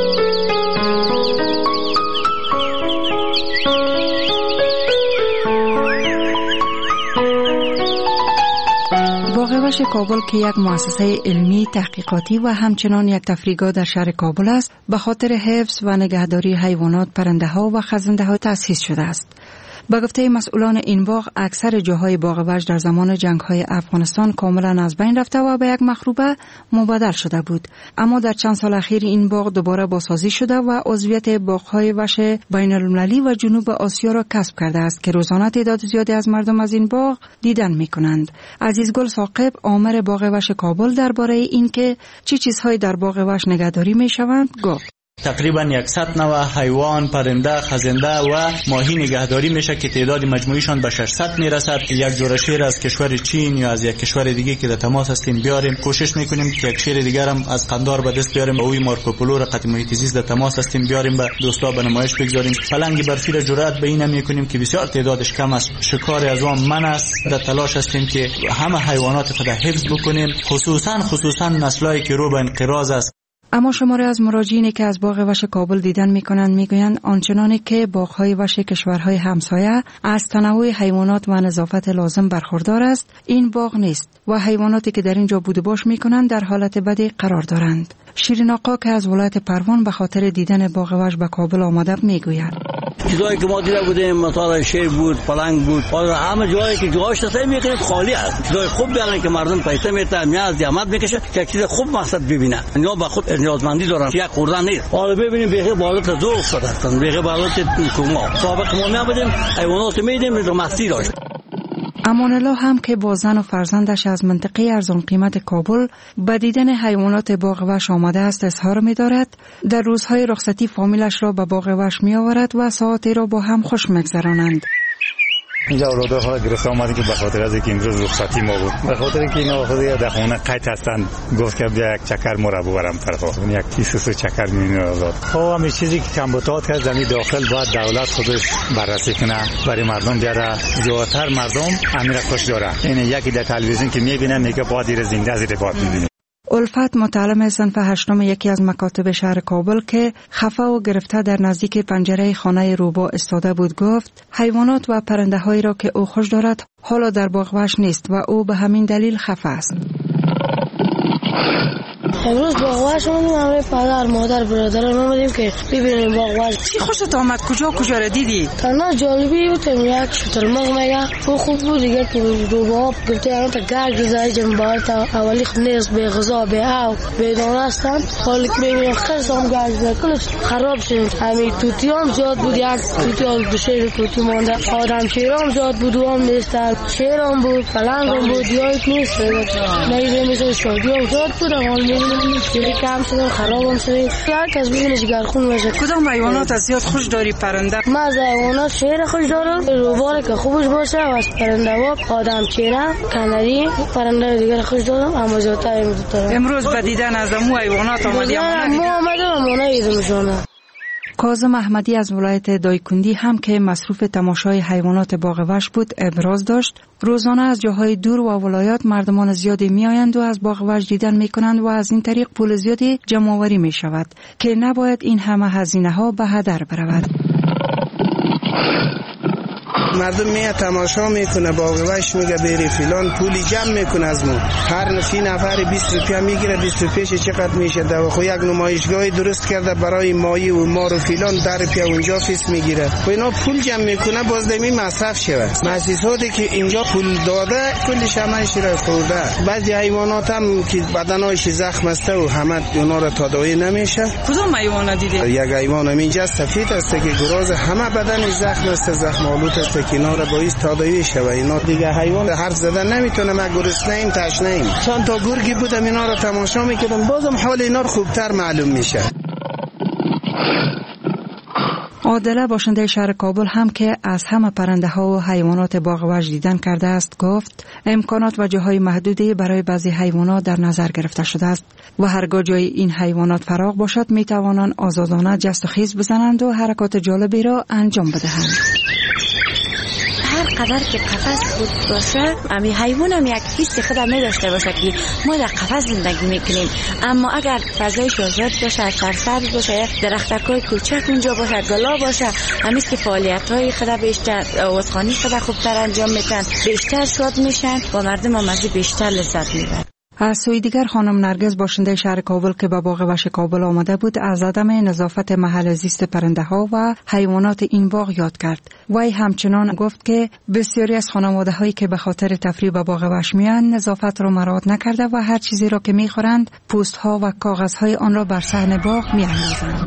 باغ وحش کابل که یک مؤسسه علمی تحقیقاتی و همچنان یک تفریحگاه در شهر کابل است، به خاطر حفظ و نگهداری حیوانات، پرنده ها و خزنده ها تأسیس شده است. به گفته مسئولان این باغ، اکثر جاهای باغ وحش در زمان جنگ‌های افغانستان کاملا از بین رفته و به یک مخروبه مبدل شده بود. اما در چند سال اخیر این باغ دوباره بازسازی شده و عضویت باغ‌های وحش بین‌المللی و جنوب آسیا را کسب کرده است که روزانه تعداد زیادی از مردم از این باغ دیدن می‌کنند. عزیزگل ثاقب، آمر باغ وحش کابل، درباره اینکه چه چیزهایی در باغ وحش نگهداری می‌شوند گفت: تقریبا صد نوع حیوان، پرنده، خزنده و ماهی نگهداری میشه که تعداد مجموعیشان به ششصد میرسد. یک جوره شیر از کشور چین یا از یک کشور دیگه که در تماس هستیم بیاریم. کوشش میکنیم که یک شیر دیگر هم از قندار به دست بیاریم. اوی مارکوپولو رقت محیط زیست در تماس هستیم بیاریم به دوستا به نمایش بگذاریم. پلنگ برفی را جرأت به این میکنیم که بسیار تعدادش کم است. شکار از آن من است. در تلاش هستیم که همه حیوانات خود حفظ بکنیم، خصوصا خصوصا نسلایی که رو به انقراض است. اما شماری از مراجعینی که از باغ وحش کابل دیدن میکنند میگویند آنچنانی که باغ‌های وحش کشورهای همسایه از تنوع حیوانات و نظافت لازم برخوردار است، این باغ نیست و حیواناتی که در اینجا بود و باش میکنند در حالت بدی قرار دارند. شیرین آقا که از ولایت پروان به خاطر دیدن باغ وحش به کابل آمده میگوید: چیزایی که ما دیده بودیم مثلا شیر بود، پلنگ بود، حالا همه جایی که جاش تصمیم میکنید خالی است. چیزای خوب بیارن که مردم پیسه میته، نیاز زحمت میکشه که چیز خوب مقصد ببینه. اینا با خود نیازمندی دارن، یک خوردن نیست. حالا ببینیم بیخی بالات ذوق شده هستن، بیخی بالات کوما. سابق ما نبودیم، حیوانات میدیم در مستی داشت. امان الله هم که با زن و فرزندش از منطقه ارزان قیمت کابل به دیدن حیوانات باغ وحش آمده است اظهار می دارد. در روزهای رخصتی فامیلش را به باغ وحش می آورد و ساعتی را با هم خوش می‌گذرانند. اینجا اولاده ها گرفته آمدیم که به خاطر از اینکه امروز رخصتی ما بود، به خاطر اینکه اینا خود در خونه قید هستند، گفت که بیا یک چکر ما را ببرم طرفا. اون یک تیس سه چکر می‌بینه آزاد. خب همین چیزی که کمبودات هست زمین داخل باید دولت خودش بررسی کنه، برای مردم بیاره. زیادتر مردم امیر خوش داره. این یکی در تلویزیون که می‌بینن میگه باید این زنده از این باید می‌بینه. الفت متعلم صنف هشتم یکی از مکاتب شهر کابل که خفه و گرفته در نزدیک پنجره خانه روبا استاده بود گفت حیوانات و پرنده هایی را که او خوش دارد حالا در باغ وحش نیست و او به همین دلیل خفه است. امروز باغ وحش اومدیم، همه پدر مادر برادران اومدیم که ببینیم باغ وحش. چی خوشت آمد؟ کجا کجا را دیدی؟ تنها جالبی بود یک شترمرغ میگه تو خوب بود، دیگه که روبا گفته الان تا گرگ زای جنبال تا اولی خود نیست به غذا به آب به دانه هستن، حالی که میبینیم خیلی هم گرگ زای کلش خراب شد. همین توتی هم زیاد بود، یک توتی هم دو شیر توتی مانده، آدم شیر هم زیاد بود و هم نیستن، شیر هم بود، پلنگ هم بود، یایت نیست میگه مثل شادی هم زیاد بود. حال میگه کم شده خراب هم شده، هر کس ببینه جگرخون باشه. کدام حیوانات از زیاد خوش داری؟ پرنده؟ من از حیوانات شیر خوش دارم، روبار که خوبش باشه، و از پرنده و آدم چیره، کانری، پرنده دیگر خوش دارم، اما زیادتر امروز دارم. امروز به دیدن از امو حیوانات آمدی؟ امو آمدم اما ندیدمشونه. کاظم احمدی از ولایت دایکندی هم که مصروف تماشای حیوانات باغ وحش بود ابراز داشت روزانه از جاهای دور و ولایات مردمان زیادی می آیند و از باغ وحش دیدن می کنند و از این طریق پول زیادی جمع آوری می شود که نباید این همه هزینه ها به هدر برود. مردم میاد تماشا میکنه باغ وحش، میگه بری فلان پولی جمع میکنه از مون، هر نفی نفر بیست روپیه میگیره. بیست روپیه چقدر میشه؟ دو خو یک نمایشگاهی درست کرده برای ماهی و مار و فلان، ده روپیه اونجا فیس میگیره و اینا پول جمع میکنه باز دمی مصرف شود. مؤسساتی که اینجا پول داده کلش همش را خورده. بعضی حیوانات هم که بدنش زخم است و همه اونا را تداوی نمیشه. کدوم حیوان دیدی؟ یک حیوان اینجا سفید است که گراز همه بدنش زخم است، زخم آلود است که اینا را باید تداوی شود. اینا دیگه حیوان حرف زدن نمیتونه. ما گرسنه ایم تشنه ایم. چند تا گرگی بودم اینا را تماشا میکردم، بازم حال اینا خوبتر معلوم میشه. عادله باشنده شهر کابل هم که از همه پرنده ها و حیوانات باغ وحش دیدن کرده است گفت امکانات و جاهای محدودی برای بعضی حیوانات در نظر گرفته شده است و هرگاه جای این حیوانات فراغ باشد می توانند آزادانه جست و خیز بزنند و حرکات جالبی را انجام بدهند. قدر که قفس بود باشه، امی حیوان هم یک حس خود می داشته باشه که ما در قفس زندگی میکنیم. اما اگر فضایش آزاد باشه، سرسبز باشه، درختکای کوچک اونجا باشه، گلا باشه، همیشه که فعالیت های خود بیشتر، آوازخوانی خود خوبتر انجام میتن، بیشتر شاد میشن و مردم هم از بیشتر لذت میبرن. از سوی دیگر خانم نرگس باشنده شهر کابل که به باغ وحش کابل آمده بود از عدم نظافت محل زیست پرنده ها و حیوانات این باغ یاد کرد. وی همچنان گفت که بسیاری از خانواده هایی که به خاطر تفریح به باغ وحش میان نظافت را مراعات نکرده و هر چیزی را که میخورند پوست ها و کاغذ های آن را بر صحن باغ میاندازند.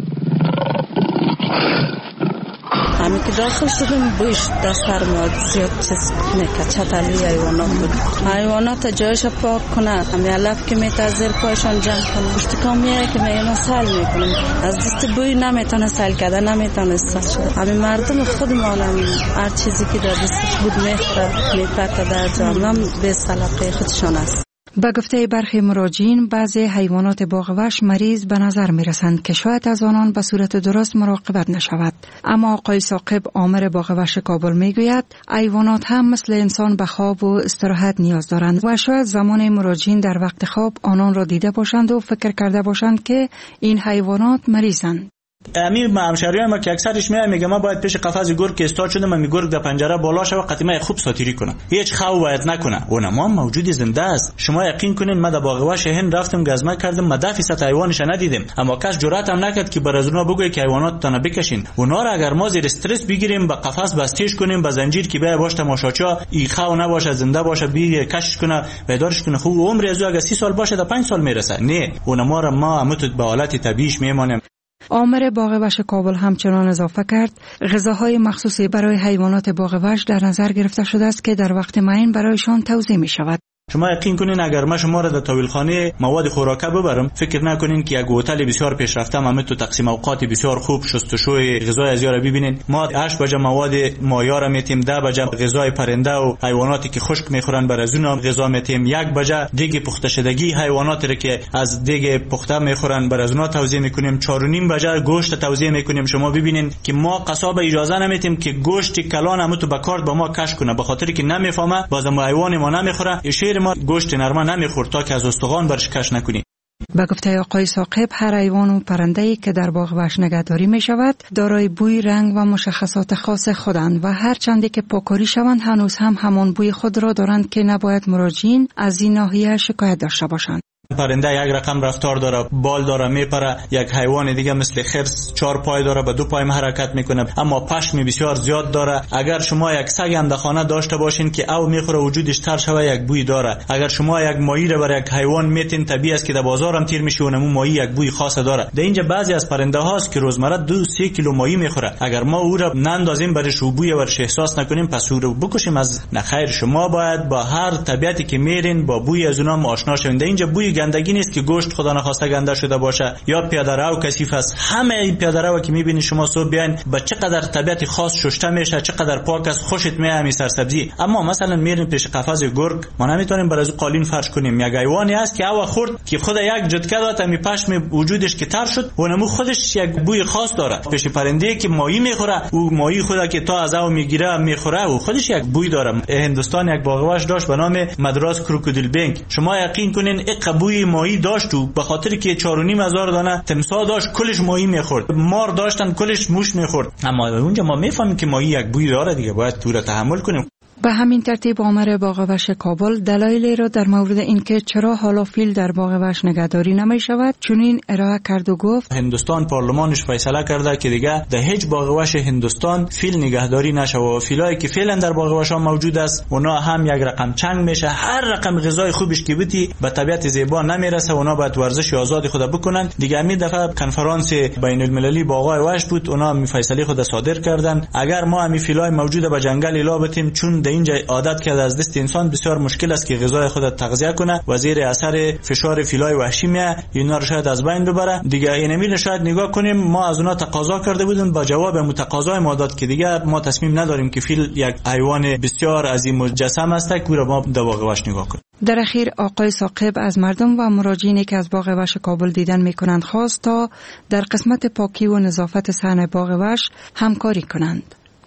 همین که داخل شدیم بویش دستر ما زیاد چیز نکرد، چطلی حیوانات بود. حیوانات جایش پاک کنه، همین علف که میتر زیر پایشان جمع کنه، پشتکان میاره که میانو سل میکنیم، از دست بوی نمیتونه سل کرده، نمیتونه استفاده شده. همین مردم خودمان هر چیزی که در دستش بود میخوره، میپکه در جامعه به سلقه خودشان است. به گفته برخی مراجعین بعضی حیوانات باغ وحش مریض به نظر می رسند که شاید از آنان به صورت درست مراقبت نشود. اما آقای ثاقب آمر باغ وحش کابل می گوید حیوانات هم مثل انسان به خواب و استراحت نیاز دارند و شاید زمان مراجعین در وقت خواب آنان را دیده باشند و فکر کرده باشند که این حیوانات مریضند. امی همشهریان ما که اکثرش میاد میگه ما باید پیش قفس گرگ استاد شدم، من گرگ در پنجره بالا شو قطمه خوب ساتیری کنه، هیچ خواب باید نکنه. اون ما موجود زنده است. شما یقین کنین ما در باغ وحش هند رفتم گزمه کردم، ما ده فیصد حیوانش ندیدیم، اما کس جرأت هم نکرد که بر از اونها بگه که حیوانات تنه بکشین. اونا را اگر ما زیر استرس بگیریم، به قفس بستیش کنیم، به زنجیر که بیا باش تماشاچا ای خو نباشه، زنده باشه، بی کشش کنه، بیدارش کنه، خوب عمر از اگر سی سال باشه تا پنج سال میرسه. نه، اون ما را ما متد به حالت طبیعیش میمانیم. آمر باغ وحش کابل همچنان اضافه کرد غذاهای مخصوصی برای حیوانات باغ وحش در نظر گرفته شده است که در وقت معین برایشان توزیع می شود. شما یقین کنین اگر ما شما را در طویلخانه مواد خوراکه ببرم، فکر نکنین که یک هتل بسیار پیشرفته همه تو تقسیم اوقات بسیار خوب شستشوی غذای از یارا ببینین. ما هشت بجه مواد مایع را میتیم، ده بجه غذای پرنده و حیواناتی که خشک میخورن بر از اونها غذا میتیم، یک بجه دیگ پخته شدگی حیواناتی را که از دیگ پخته میخورن بر از اونها توزیع میکنیم، چهار و نیم بجه گوشت توزیع میکنیم. شما ببینین که ما قصاب اجازه نمیتیم که گوشت کلان هم تو بکارد با ما کش کنه، به خاطر که نمیفهمه بازم حیوان ما نمیخوره. ما گوشت نرمه نمیخورد تا که از استخوان برش کش نکنی. به گفته آقای ثاقب هر حیوان و پرنده‌ای که در باغ وحش نگهداری می شود دارای بوی، رنگ و مشخصات خاص خودند و هر چندی که پاکاری شوند هنوز هم همان بوی خود را دارند که نباید مراجعین از این ناحیه شکایت داشته باشند. پرنده یک رقم رفتار داره، بال داره، میپره. یک حیوان دیگه مثل خرس چهار پای داره، به دو پای حرکت میکنه، اما پشم بسیار زیاد داره. اگر شما یک سگ هم در خانه داشته باشین که او میخوره وجودش تر شوه، یک بوی داره. اگر شما یک ماهی رو بر یک حیوان میتین، طبیعی است که در بازار هم تیر میشه و اون ماهی یک بوی خاص داره. در اینجا بعضی از پرنده هاست که روزمره دو سه کیلو ماهی میخوره، اگر ما او را نندازیم برش و بوی ورش احساس نکنیم، پس او رو بکشیم از نخیر. شما باید با هر طبیعتی که میرین با بوی از اونها آشنا شوین. در اینجا بوی گندگی نیست که گوشت خدا نخواسته گنده شده باشه یا پیاده رو کثیف است. همه این پیاده رو که میبینید شما صبح بیاین با چقدر طبیعت خاص شسته میشه، چقدر پاک است، خوشت میاد همین سرسبزی. اما مثلا میرین پیش قفس گرگ، ما نمیتونیم برای قالین فرش کنیم. یک حیوانی است که او خورد که خدا یک جدکه داد می پشم وجودش که تر شد و نمو خودش یک بوی خاص داره. پیش پرنده که ماهی میخوره، او ماهی خدا که تا از او میگیره میخوره و خودش یک بوی داره. هندوستان یک باغ وحش داشت به نام مدراس کروکودیل بینک. شما یقین کنین یک بوی ماهی داشت و به خاطر که چهار و نیم هزار دانه تمساح داشت کلش ماهی میخورد، مار داشتن کلش موش میخورد. اما اونجا ما میفهمیم که ماهی یک بوی داره دیگه، باید تو را تحمل کنیم. به همین ترتیب آمر باغ وحش کابل دلایلی را در مورد اینکه چرا حالا فیل در باغ وحش نگهداری نمی شود چنین ارائه کرد و گفت هندوستان پارلمانش فیصله کرده که دیگه در هیچ باغ وحش هندوستان فیل نگهداری نشه و فیلایی که فعلا در باغ وحش موجود است اونا هم یک رقم چنگ میشه، هر رقم غذای خوبش که بتی به طبیعت زیبا نمیرسه، اونا باید ورزش آزاد خود بکنن دیگه. همین دفعه کنفرانس بین المللی باغ وحش بود، اونا می فیصله خود صادر کردن اگر ما همین فیلای موجود به جنگل الا بتیم، چون در اینجا عادت کرده از دست انسان بسیار مشکل است که غذای خود تغذیه کنه و زیر اثر فشار فیلای وحشی میاد اینا رو شاید از بین ببره دیگه. اینمیل شاید نگاه کنیم ما از اونها تقاضا کرده بودیم، با جواب متقاضای ما داد که دیگه ما تصمیم نداریم که فیل یک حیوان بسیار عظیم الجسم است که رو ما در باغ وحش نگاه کنیم. در اخیر آقای ثاقب از مردم و مراجعینی که از باغ وحش کابل دیدن میکنند خواست تا در قسمت پاکی و نظافت صحن باغ وحش همکاری کنند.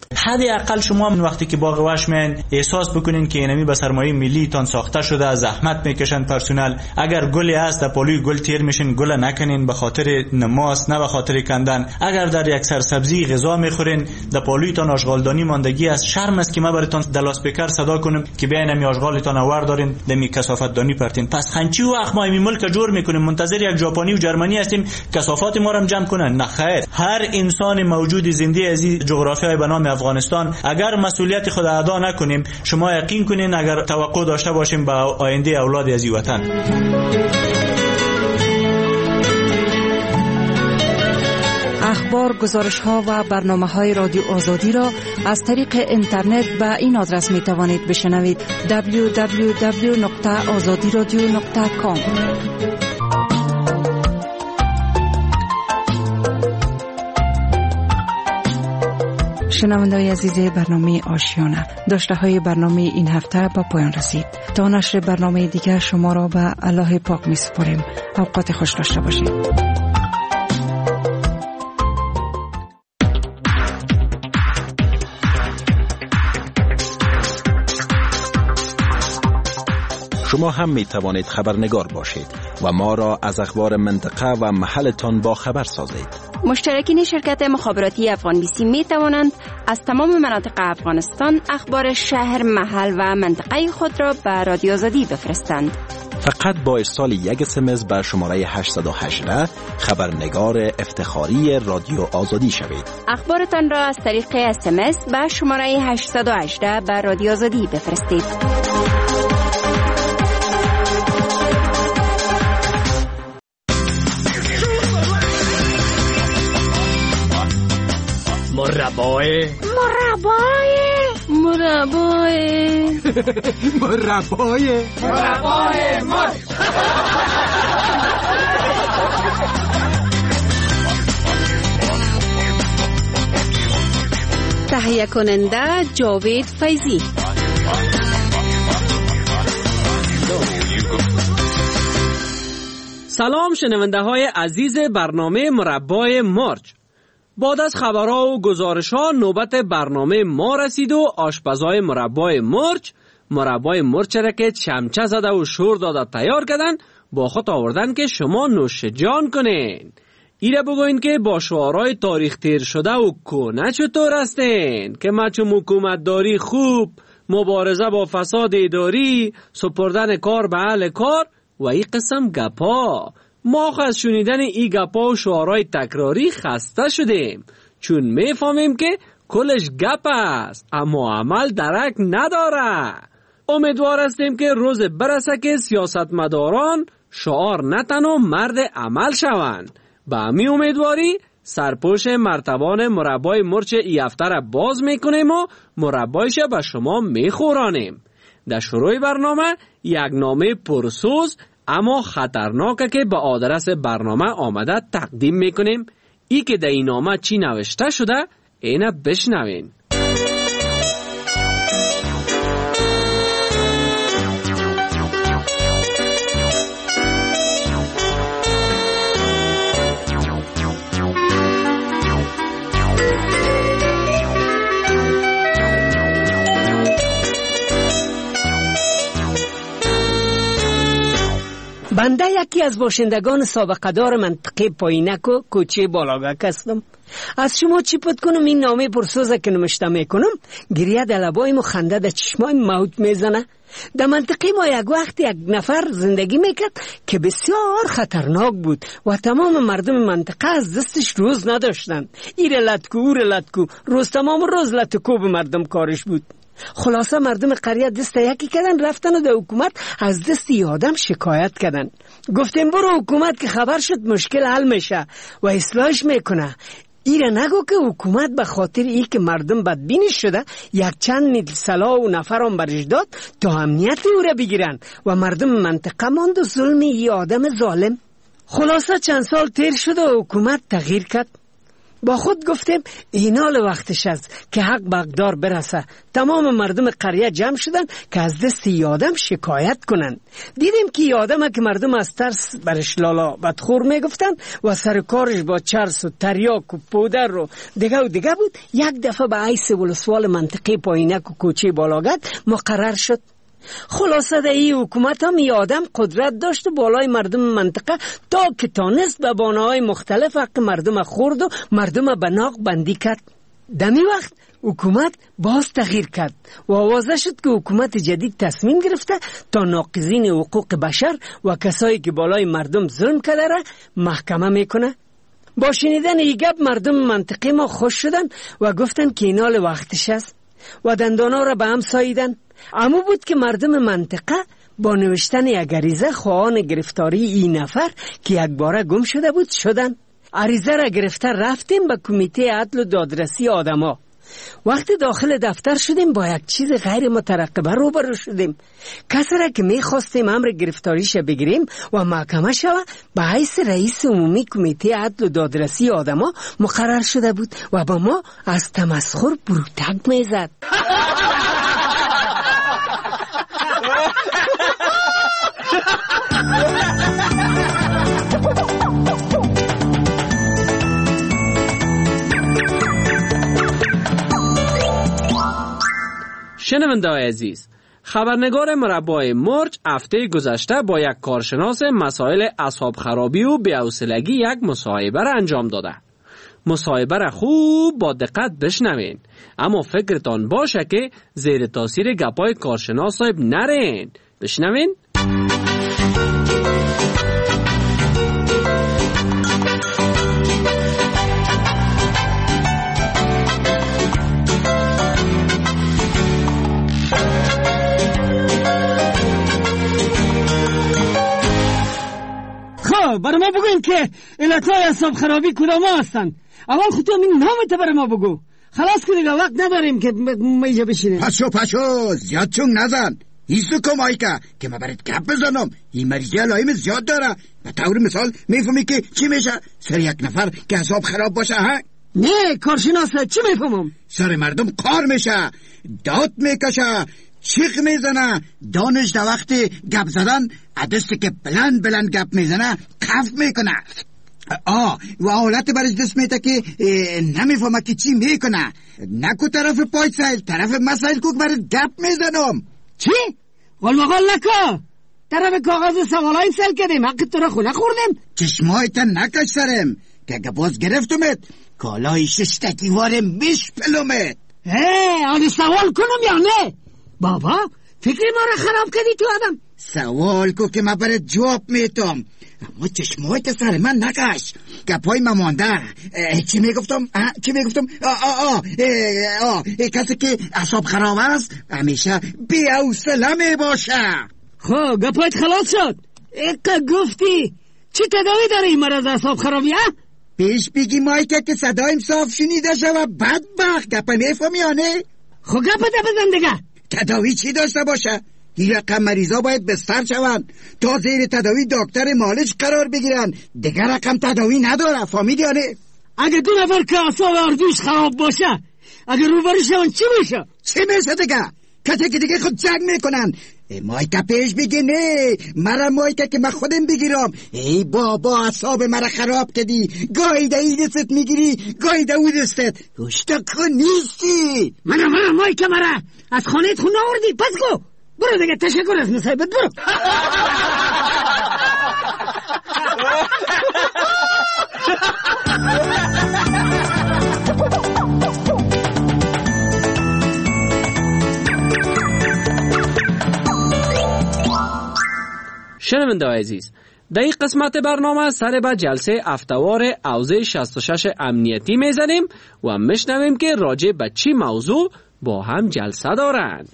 حداقل شما من وقتی که باغ وحش میان احساس بکنین که اینمی به سرمایه ملی تان ساخته شده، زحمت میکشن پرسنل. اگر گلی هست در پالوی گل تیر میشین، گل نکنین به خاطر نماست نه به خاطر کندن. اگر در یک سرسبزی غذا میخورین در پالویتان آشغالدانی ماندگی است، شرم است که ما براتون دلاس پیکر صدا کنم که بیاین می آشغالتان آور دارین دمی کثافت دانی پرتین. پس خنچی و اخمای می ملک جور میکنیم، منتظر یک ژاپنی و جرمنی هستیم کثافات ما رو جمع کنن؟ نه خیر. هر انسان موجود زنده از این جغرافیای به نام افغانستان اگر مسئولیت خود ادا نکنیم، شما یقین کنین اگر توقع داشته باشیم به آینده اولاد از این وطن. اخبار، گزارش ها و برنامه های رادیو آزادی را از طریق اینترنت به این آدرس می توانید بشنوید: دبلیو دبلیو دبلیو نقطه آزادی رادیو نقطه کام. شنونده‌های عزیز برنامه آشیانه، داشته های برنامه این هفته با پایان رسید. تا نشر برنامه دیگر شما را به الله پاک می سپاریم. اوقات خوش داشته باشید. شما هم می توانید خبرنگار باشید و ما را از اخبار منطقه و محلتان با خبر سازید. مشترکین شرکت مخابراتی افغان بیسی می توانند از تمام مناطق افغانستان اخبار شهر، محل و منطقه خود را به رادیو آزادی بفرستند. فقط با ارسال یک اس ام اس به شماره هشت یک هشت خبرنگار افتخاری رادیو آزادی شوید. اخبارتان را از طریق اس ام اس به شماره هشت یک هشت به رادیو آزادی بفرستید. مربای مربای مربای مربای مربای مرد. تهیه کننده جاوید فیضی. سلام شنونده های عزیز برنامه مربای مرچ. بعد از خبرها و گزارش‌ها نوبت برنامه ما رسید و آشپزای مربای مرچ مربای مرچ را که چمچه زده و شور داده تیار کردن با خود آوردن که شما نوش جان کنین. ایره بگوین که با شعارهای تاریخ تیر شده و کنه چطور هستین که ما چون حکومت داری خوب، مبارزه با فساد اداری، سپردن کار به اهل کار و این قسم گپا. ما از شنیدن ای گپا و شعارهای تکراری خسته شدیم، چون میفهمیم که کلش گپ است اما عمل درک نداره. امیدوار هستیم که روز برسه که سیاستمداران شعار نتن و مرد عمل شوند. به امی امیدواری سرپوش مرتبان مربای مرچ ای هفته را باز میکنیم و مربایش به شما میخورانیم. در شروع برنامه یک نامه پرسوز اما خطرناکه که به آدرس برنامه آمده تقدیم میکنیم. ای که در این نامه چی نوشته شده اینه بشنوین. بنده یکی از باشندگان سابقه دار منطقه پایینک و کوچه بالاگک هستم. از شما چی پد کنم این نامه پرسوزه که نمشته میکنم گریه در لبای و خنده در چشمای موت میزنه. در منطقه ما یک وقت یک نفر زندگی میکرد که بسیار خطرناک بود و تمام مردم منطقه از دستش روز نداشتند. ایره لطکو اوره لطکو، روز تمام روز لطکو به مردم کارش بود. خلاصه مردم قریه دست یکی کردن رفتن و در حکومت از دست ای آدم شکایت کردن. گفتیم برو حکومت که خبر شد مشکل حل میشه و اصلاحش میکنه. ایره نگو که حکومت به خاطر ای که مردم بدبینی شده یک چند میل سلاح و نفران برش داد تا امنیت او را بگیرن و مردم منطقه ماند و ظلم ای آدم ظالم. خلاصه چند سال تیر شده و حکومت تغییر کرد. با خود گفتیم اینال وقتش است که حق به اقدار برسه. تمام مردم قریه جمع شدن که از دست یادم شکایت کنند. دیدیم که یادم که مردم از ترس برش لالا بدخور میگفتن و سر کارش با چرس و تریاک و پودر و دیگه و دیگه بود. یک دفعه به عیس ولسوال منطقه پایینک و کوچه بالاگت مقرر شد. خلاصه ده ای حکومت هم ای آدم قدرت داشت و بالای مردم منطقه تا که تانست به بانه‌های مختلف حق مردم خورد و مردم به ناق بندی کرد. دمی وقت حکومت باز تغییر کرد و آوازه شد که حکومت جدید تصمیم گرفته تا ناقضین حقوق بشر و کسایی که بالای مردم ظلم کرده را محکمه میکنه. با شنیدن ای گپ مردم منطقه ما خوش شدن و گفتن که اینال وقتش است و دندانا را به هم ساییدن. اما بود که مردم منطقه با نوشتن یک عریضه خواهان گرفتاری این نفر که یک باره گم شده بود شدن. عریضه را گرفته رفتیم به کمیته عدل و دادرسی آدما. وقتی داخل دفتر شدیم با یک چیز غیر مترقبه روبرو شدیم. کسی را که میخواستیم امر گرفتاریش بگیریم و محکمه شوه به حیث رئیس عمومی کمیته عدل و دادرسی آدما مقرر شده بود و با ما از تمسخر بروتک میزد. شنونده‌های عزیز، خبرنگار مربای مرج هفته گذشته با یک کارشناس مسائل اعصاب خرابی و بی‌حوصلگی یک مصاحبه را انجام داده. مصاحبه را خوب با دقت بشنوین، اما فکرتان باشه که زیر تاثیر گپای کارشناس صاحب نرین. بشنوین. برای ما بگوین که علتهای اعصاب خرابی کدام هستن. اول خود تو این نامت برای ما بگو. خلاص که دیگه وقت نداریم که میجا بشینیم. پشو پشو زیاد چون نزن. ایستو کم آیکا که ما برات گپ بزنم. این مریضی علائم زیاد داره. به طور مثال میفهمی که چی میشه سر یک نفر که اعصاب خراب باشه ها؟ نه کارشناس چی میفهمم؟ سر مردم قار میشه، داد میکشه، چیخ میزنه، دانش در وقت گپ زدن عدستی که بلند بلند گپ میزنه کف میکنه. آه و حالت برش دست میده که نمیفهمه که چی میکنه. نکو طرف پای سایل طرف مسایل که برش گپ میزنم. چی؟ غلمغال نکو طرف کاغذ سوالای سل کردیم حق تو را خونه خوردیم. چشمایتا نکش سرم که اگه باز گرفتمت کالای ششتکی وارم بیش پلومت. هی آنی سوال کنم یا نه؟ بابا فکر ما را خراب کردی تو آدم. سوال کو که ما برای جواب میتم، اما چشمایت سر من نکش. گپای ما مانده. چی میگفتم؟ چی میگفتم؟ آه آه آه آه کسی که اعصاب خراب است همیشه بی حوصله میباشه. خب گپایت خلاص شد. اقا گفتی چی تداوی داره این مرض اعصاب خرابی ها؟ پیش بگی مایکه که صدایم صاف شنیده شوه. بدبخت گپا میفهمی یا نه؟ خب گپا ده بزن دیگه. تداوی چی داشته باشه؟ این رقم مریضا باید بستر شون تا زیر تداوی دکتر مالج قرار بگیرن. دیگر رقم تداوی نداره. فهمیدی یا نه؟ اگه دو نفر که اعصاب اردوش خراب باشه اگه روبرو شون چی میشه؟ چی میشه دیگه؟ کسی که دیگه خود جنگ میکنن. مایکا پیش بگی نه مرا مایکا که من خودم بگیرم. ای بابا اعصاب مرا خراب کردی. گاهی ده ای دستت میگیری گاهی ده او دستت. هشتا کن نیستی. منم منم مایکا مرا از خانهت خون آوردی. پس گو برو دیگه. تشکر از مصاحبت. برو. شنونده عزیز، در این قسمت برنامه سر به جلسه هفته‌وار حوزه شصت و شش امنیتی میزنیم و میشنویم که راجع به چی موضوع با هم جلسه دارند.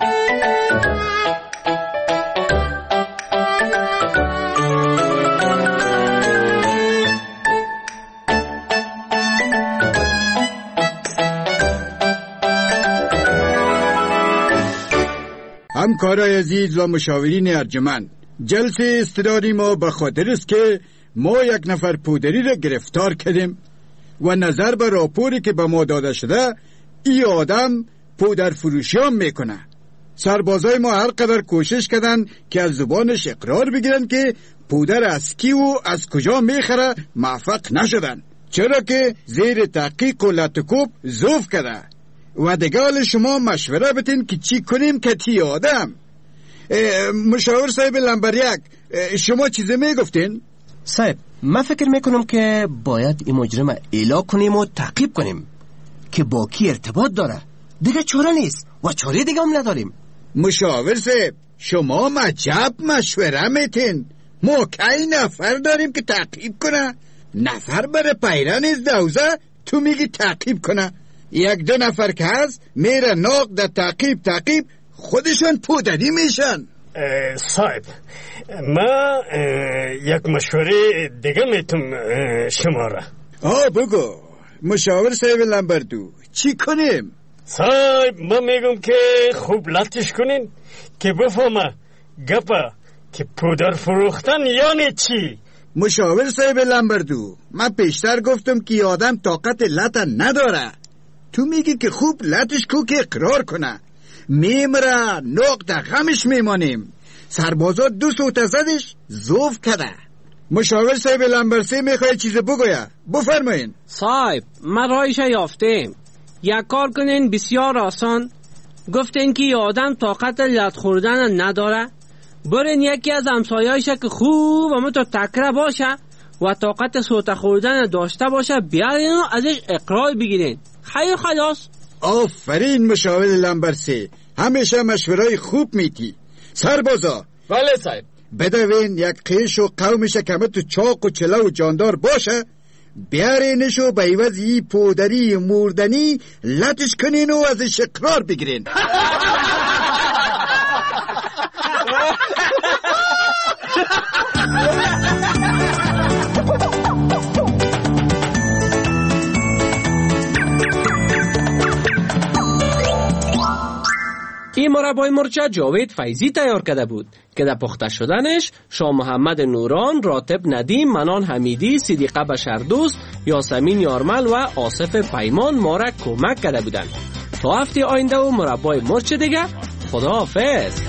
همکارای عزیز و مشاورین ارجمند، جلسه استداری ما به خاطر است که ما یک نفر پودری را گرفتار کردیم و نظر به راپوری که به ما داده شده ای آدم پودر فروشیام میکنه. سربازای ما هر قدر کوشش کردن که از زبانش اقرار بگیرن که پودر از کی و از کجا میخره موفق نشدن، چرا که زیر تحقیق و لطکوب زوف کرده. و دگال شما مشوره بتین که چی کنیم که تی آدم. مشاور صاحب لمبریک، شما چیزی میگفتین؟ صاحب من فکر میکنم که باید این مجرم اعلا کنیم و تعقیب کنیم که با کی ارتباط داره. دیگه چاره نیست و چاره دیگه هم نداریم. مشاور صاحب شما مجب مشوره میتین. ما کی نفر داریم که تعقیب کنه؟ نفر بره پیران از دوزه تو میگی تعقیب کنه. یک دو نفر که هست میره ناق در تعقیب تعقیب خودشان پودری میشن. صاحب ما یک مشوره دیگه میتونم شما را. آه بگو مشاور صاحب لمبردو چی کنیم؟ صاحب ما میگم که خوب لطش کنین که بفهمه گپا که پودر فروختن یعنی چی. مشاور صاحب لمبردو من پیشتر گفتم که آدم طاقت لطن نداره. تو میگی که خوب لطش کو که اقرار کنه. میمره ناق در غمش میمانیم. سربازا دو سوت زدش زوف کرده. مشاور صاحب لمبرسی میخوای چیز بگویه بفرمایین. صاحب ما رایش یافتیم. یک کار کنین بسیار آسان. گفتین که آدم طاقت لط خوردن نداره، برین یکی از همسایه‌اش که خوب و متو تکره باشه و طاقت سوت خوردن داشته باشه بیارین و ازش اقرار بگیرین. خیر خلاص. آفرین مشاور لمبرسی، همیشه مشورای خوب میتی. سربازا بله صاحب بدوین یک قیش و قومش که تو چاق و چلا و جاندار باشه بیارینشو به عوض ای پودری مردنی لطش کنین و ازش اقرار بگیرین. این مربای مرچ جاوید فیضی تیار کرده بود که در پخته شدنش شاه محمد نوران، راتب ندیم، منان حمیدی، صدیقه بشردوست، یاسمین یارمل و آصف پیمان ما را کمک کرده بودند. تا هفته آینده و مربای مرچ دیگه، خداحافظ.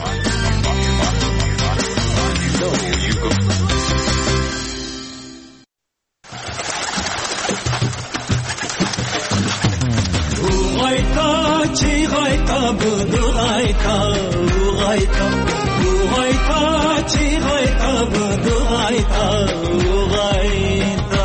چی غایتا بودو غایتا غایتا غایتا چی غایتا بودو غایتا غایتا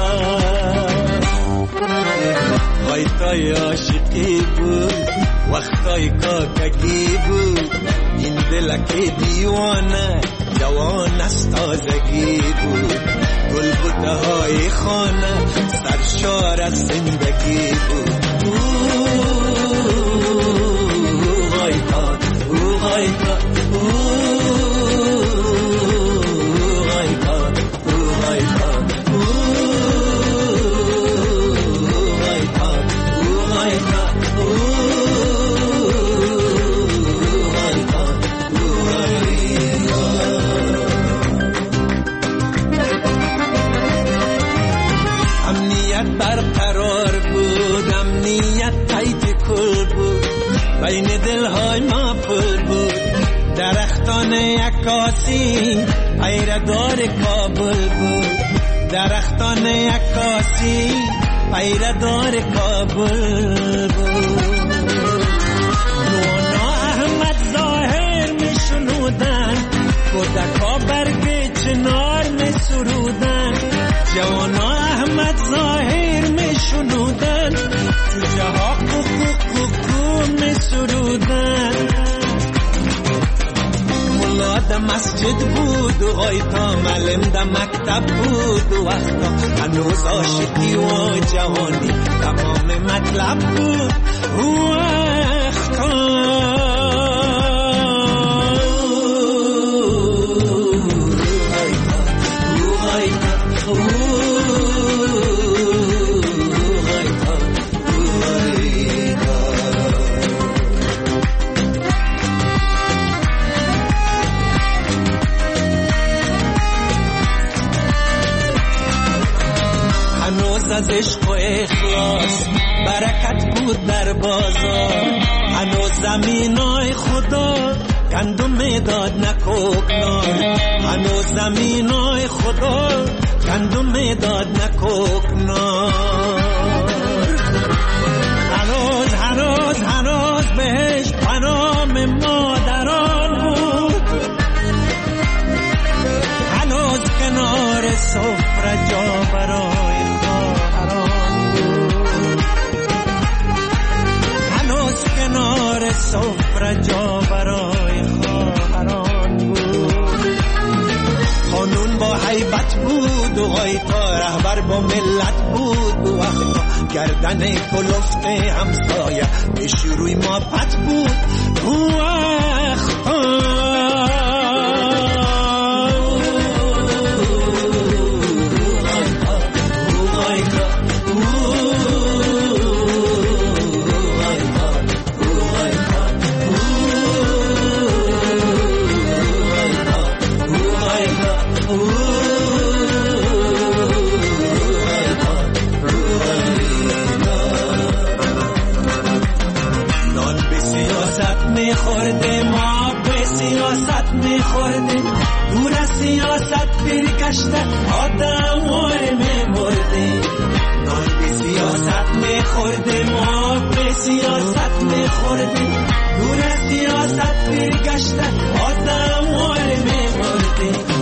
غایتای عاشقی بود وقتای کاکگی بود این دلک دیوانه جوان است تازگی بود گل بوته های خانه سرشار از زندگی بود. امنیت برقرار بود، امنیت تایید کل بود، بین دلهای ما پر بود. درختان عکاسی پیردار کابل بود، درختان عکاسی پیردار کابل بود. نونا احمد ظاهر می شنودن، کودکا برگ چنار می سرودن. جوانا احمد ظاهر می شنودن، جوجه ها کوکو کوکو می سرودن. ملا دا مسجد بود و غایتا معلم دا مکتب بود و وقتا هنوز عاشقی و جوانی تمام مطلب بود و وقتا از عشق و اخلاص برکت بود در بازار. هنوز زمینای خدا گندم میداد نکوکنار، هنوز زمینای خدا گندم میداد نکوکنار. هنوز هنوز هنوز بهش پنام مادران بود، هنوز کنار سفره جا برای خواهران بود، هنوز کنار سفره جا برای خواهران بود. قانون با حیبت بود و غیتا رهبر با ملت بود و وقتا گردن کلفت همسایه پیش روی ما پت بود و وقتا میخورده ما به سیاست میخورده، دور از سیاست برگشته آدم واره میمرده. نان به سیاست میخورده ما به سیاست میخورده، دور از سیاست برگشته آدم واره میمرده.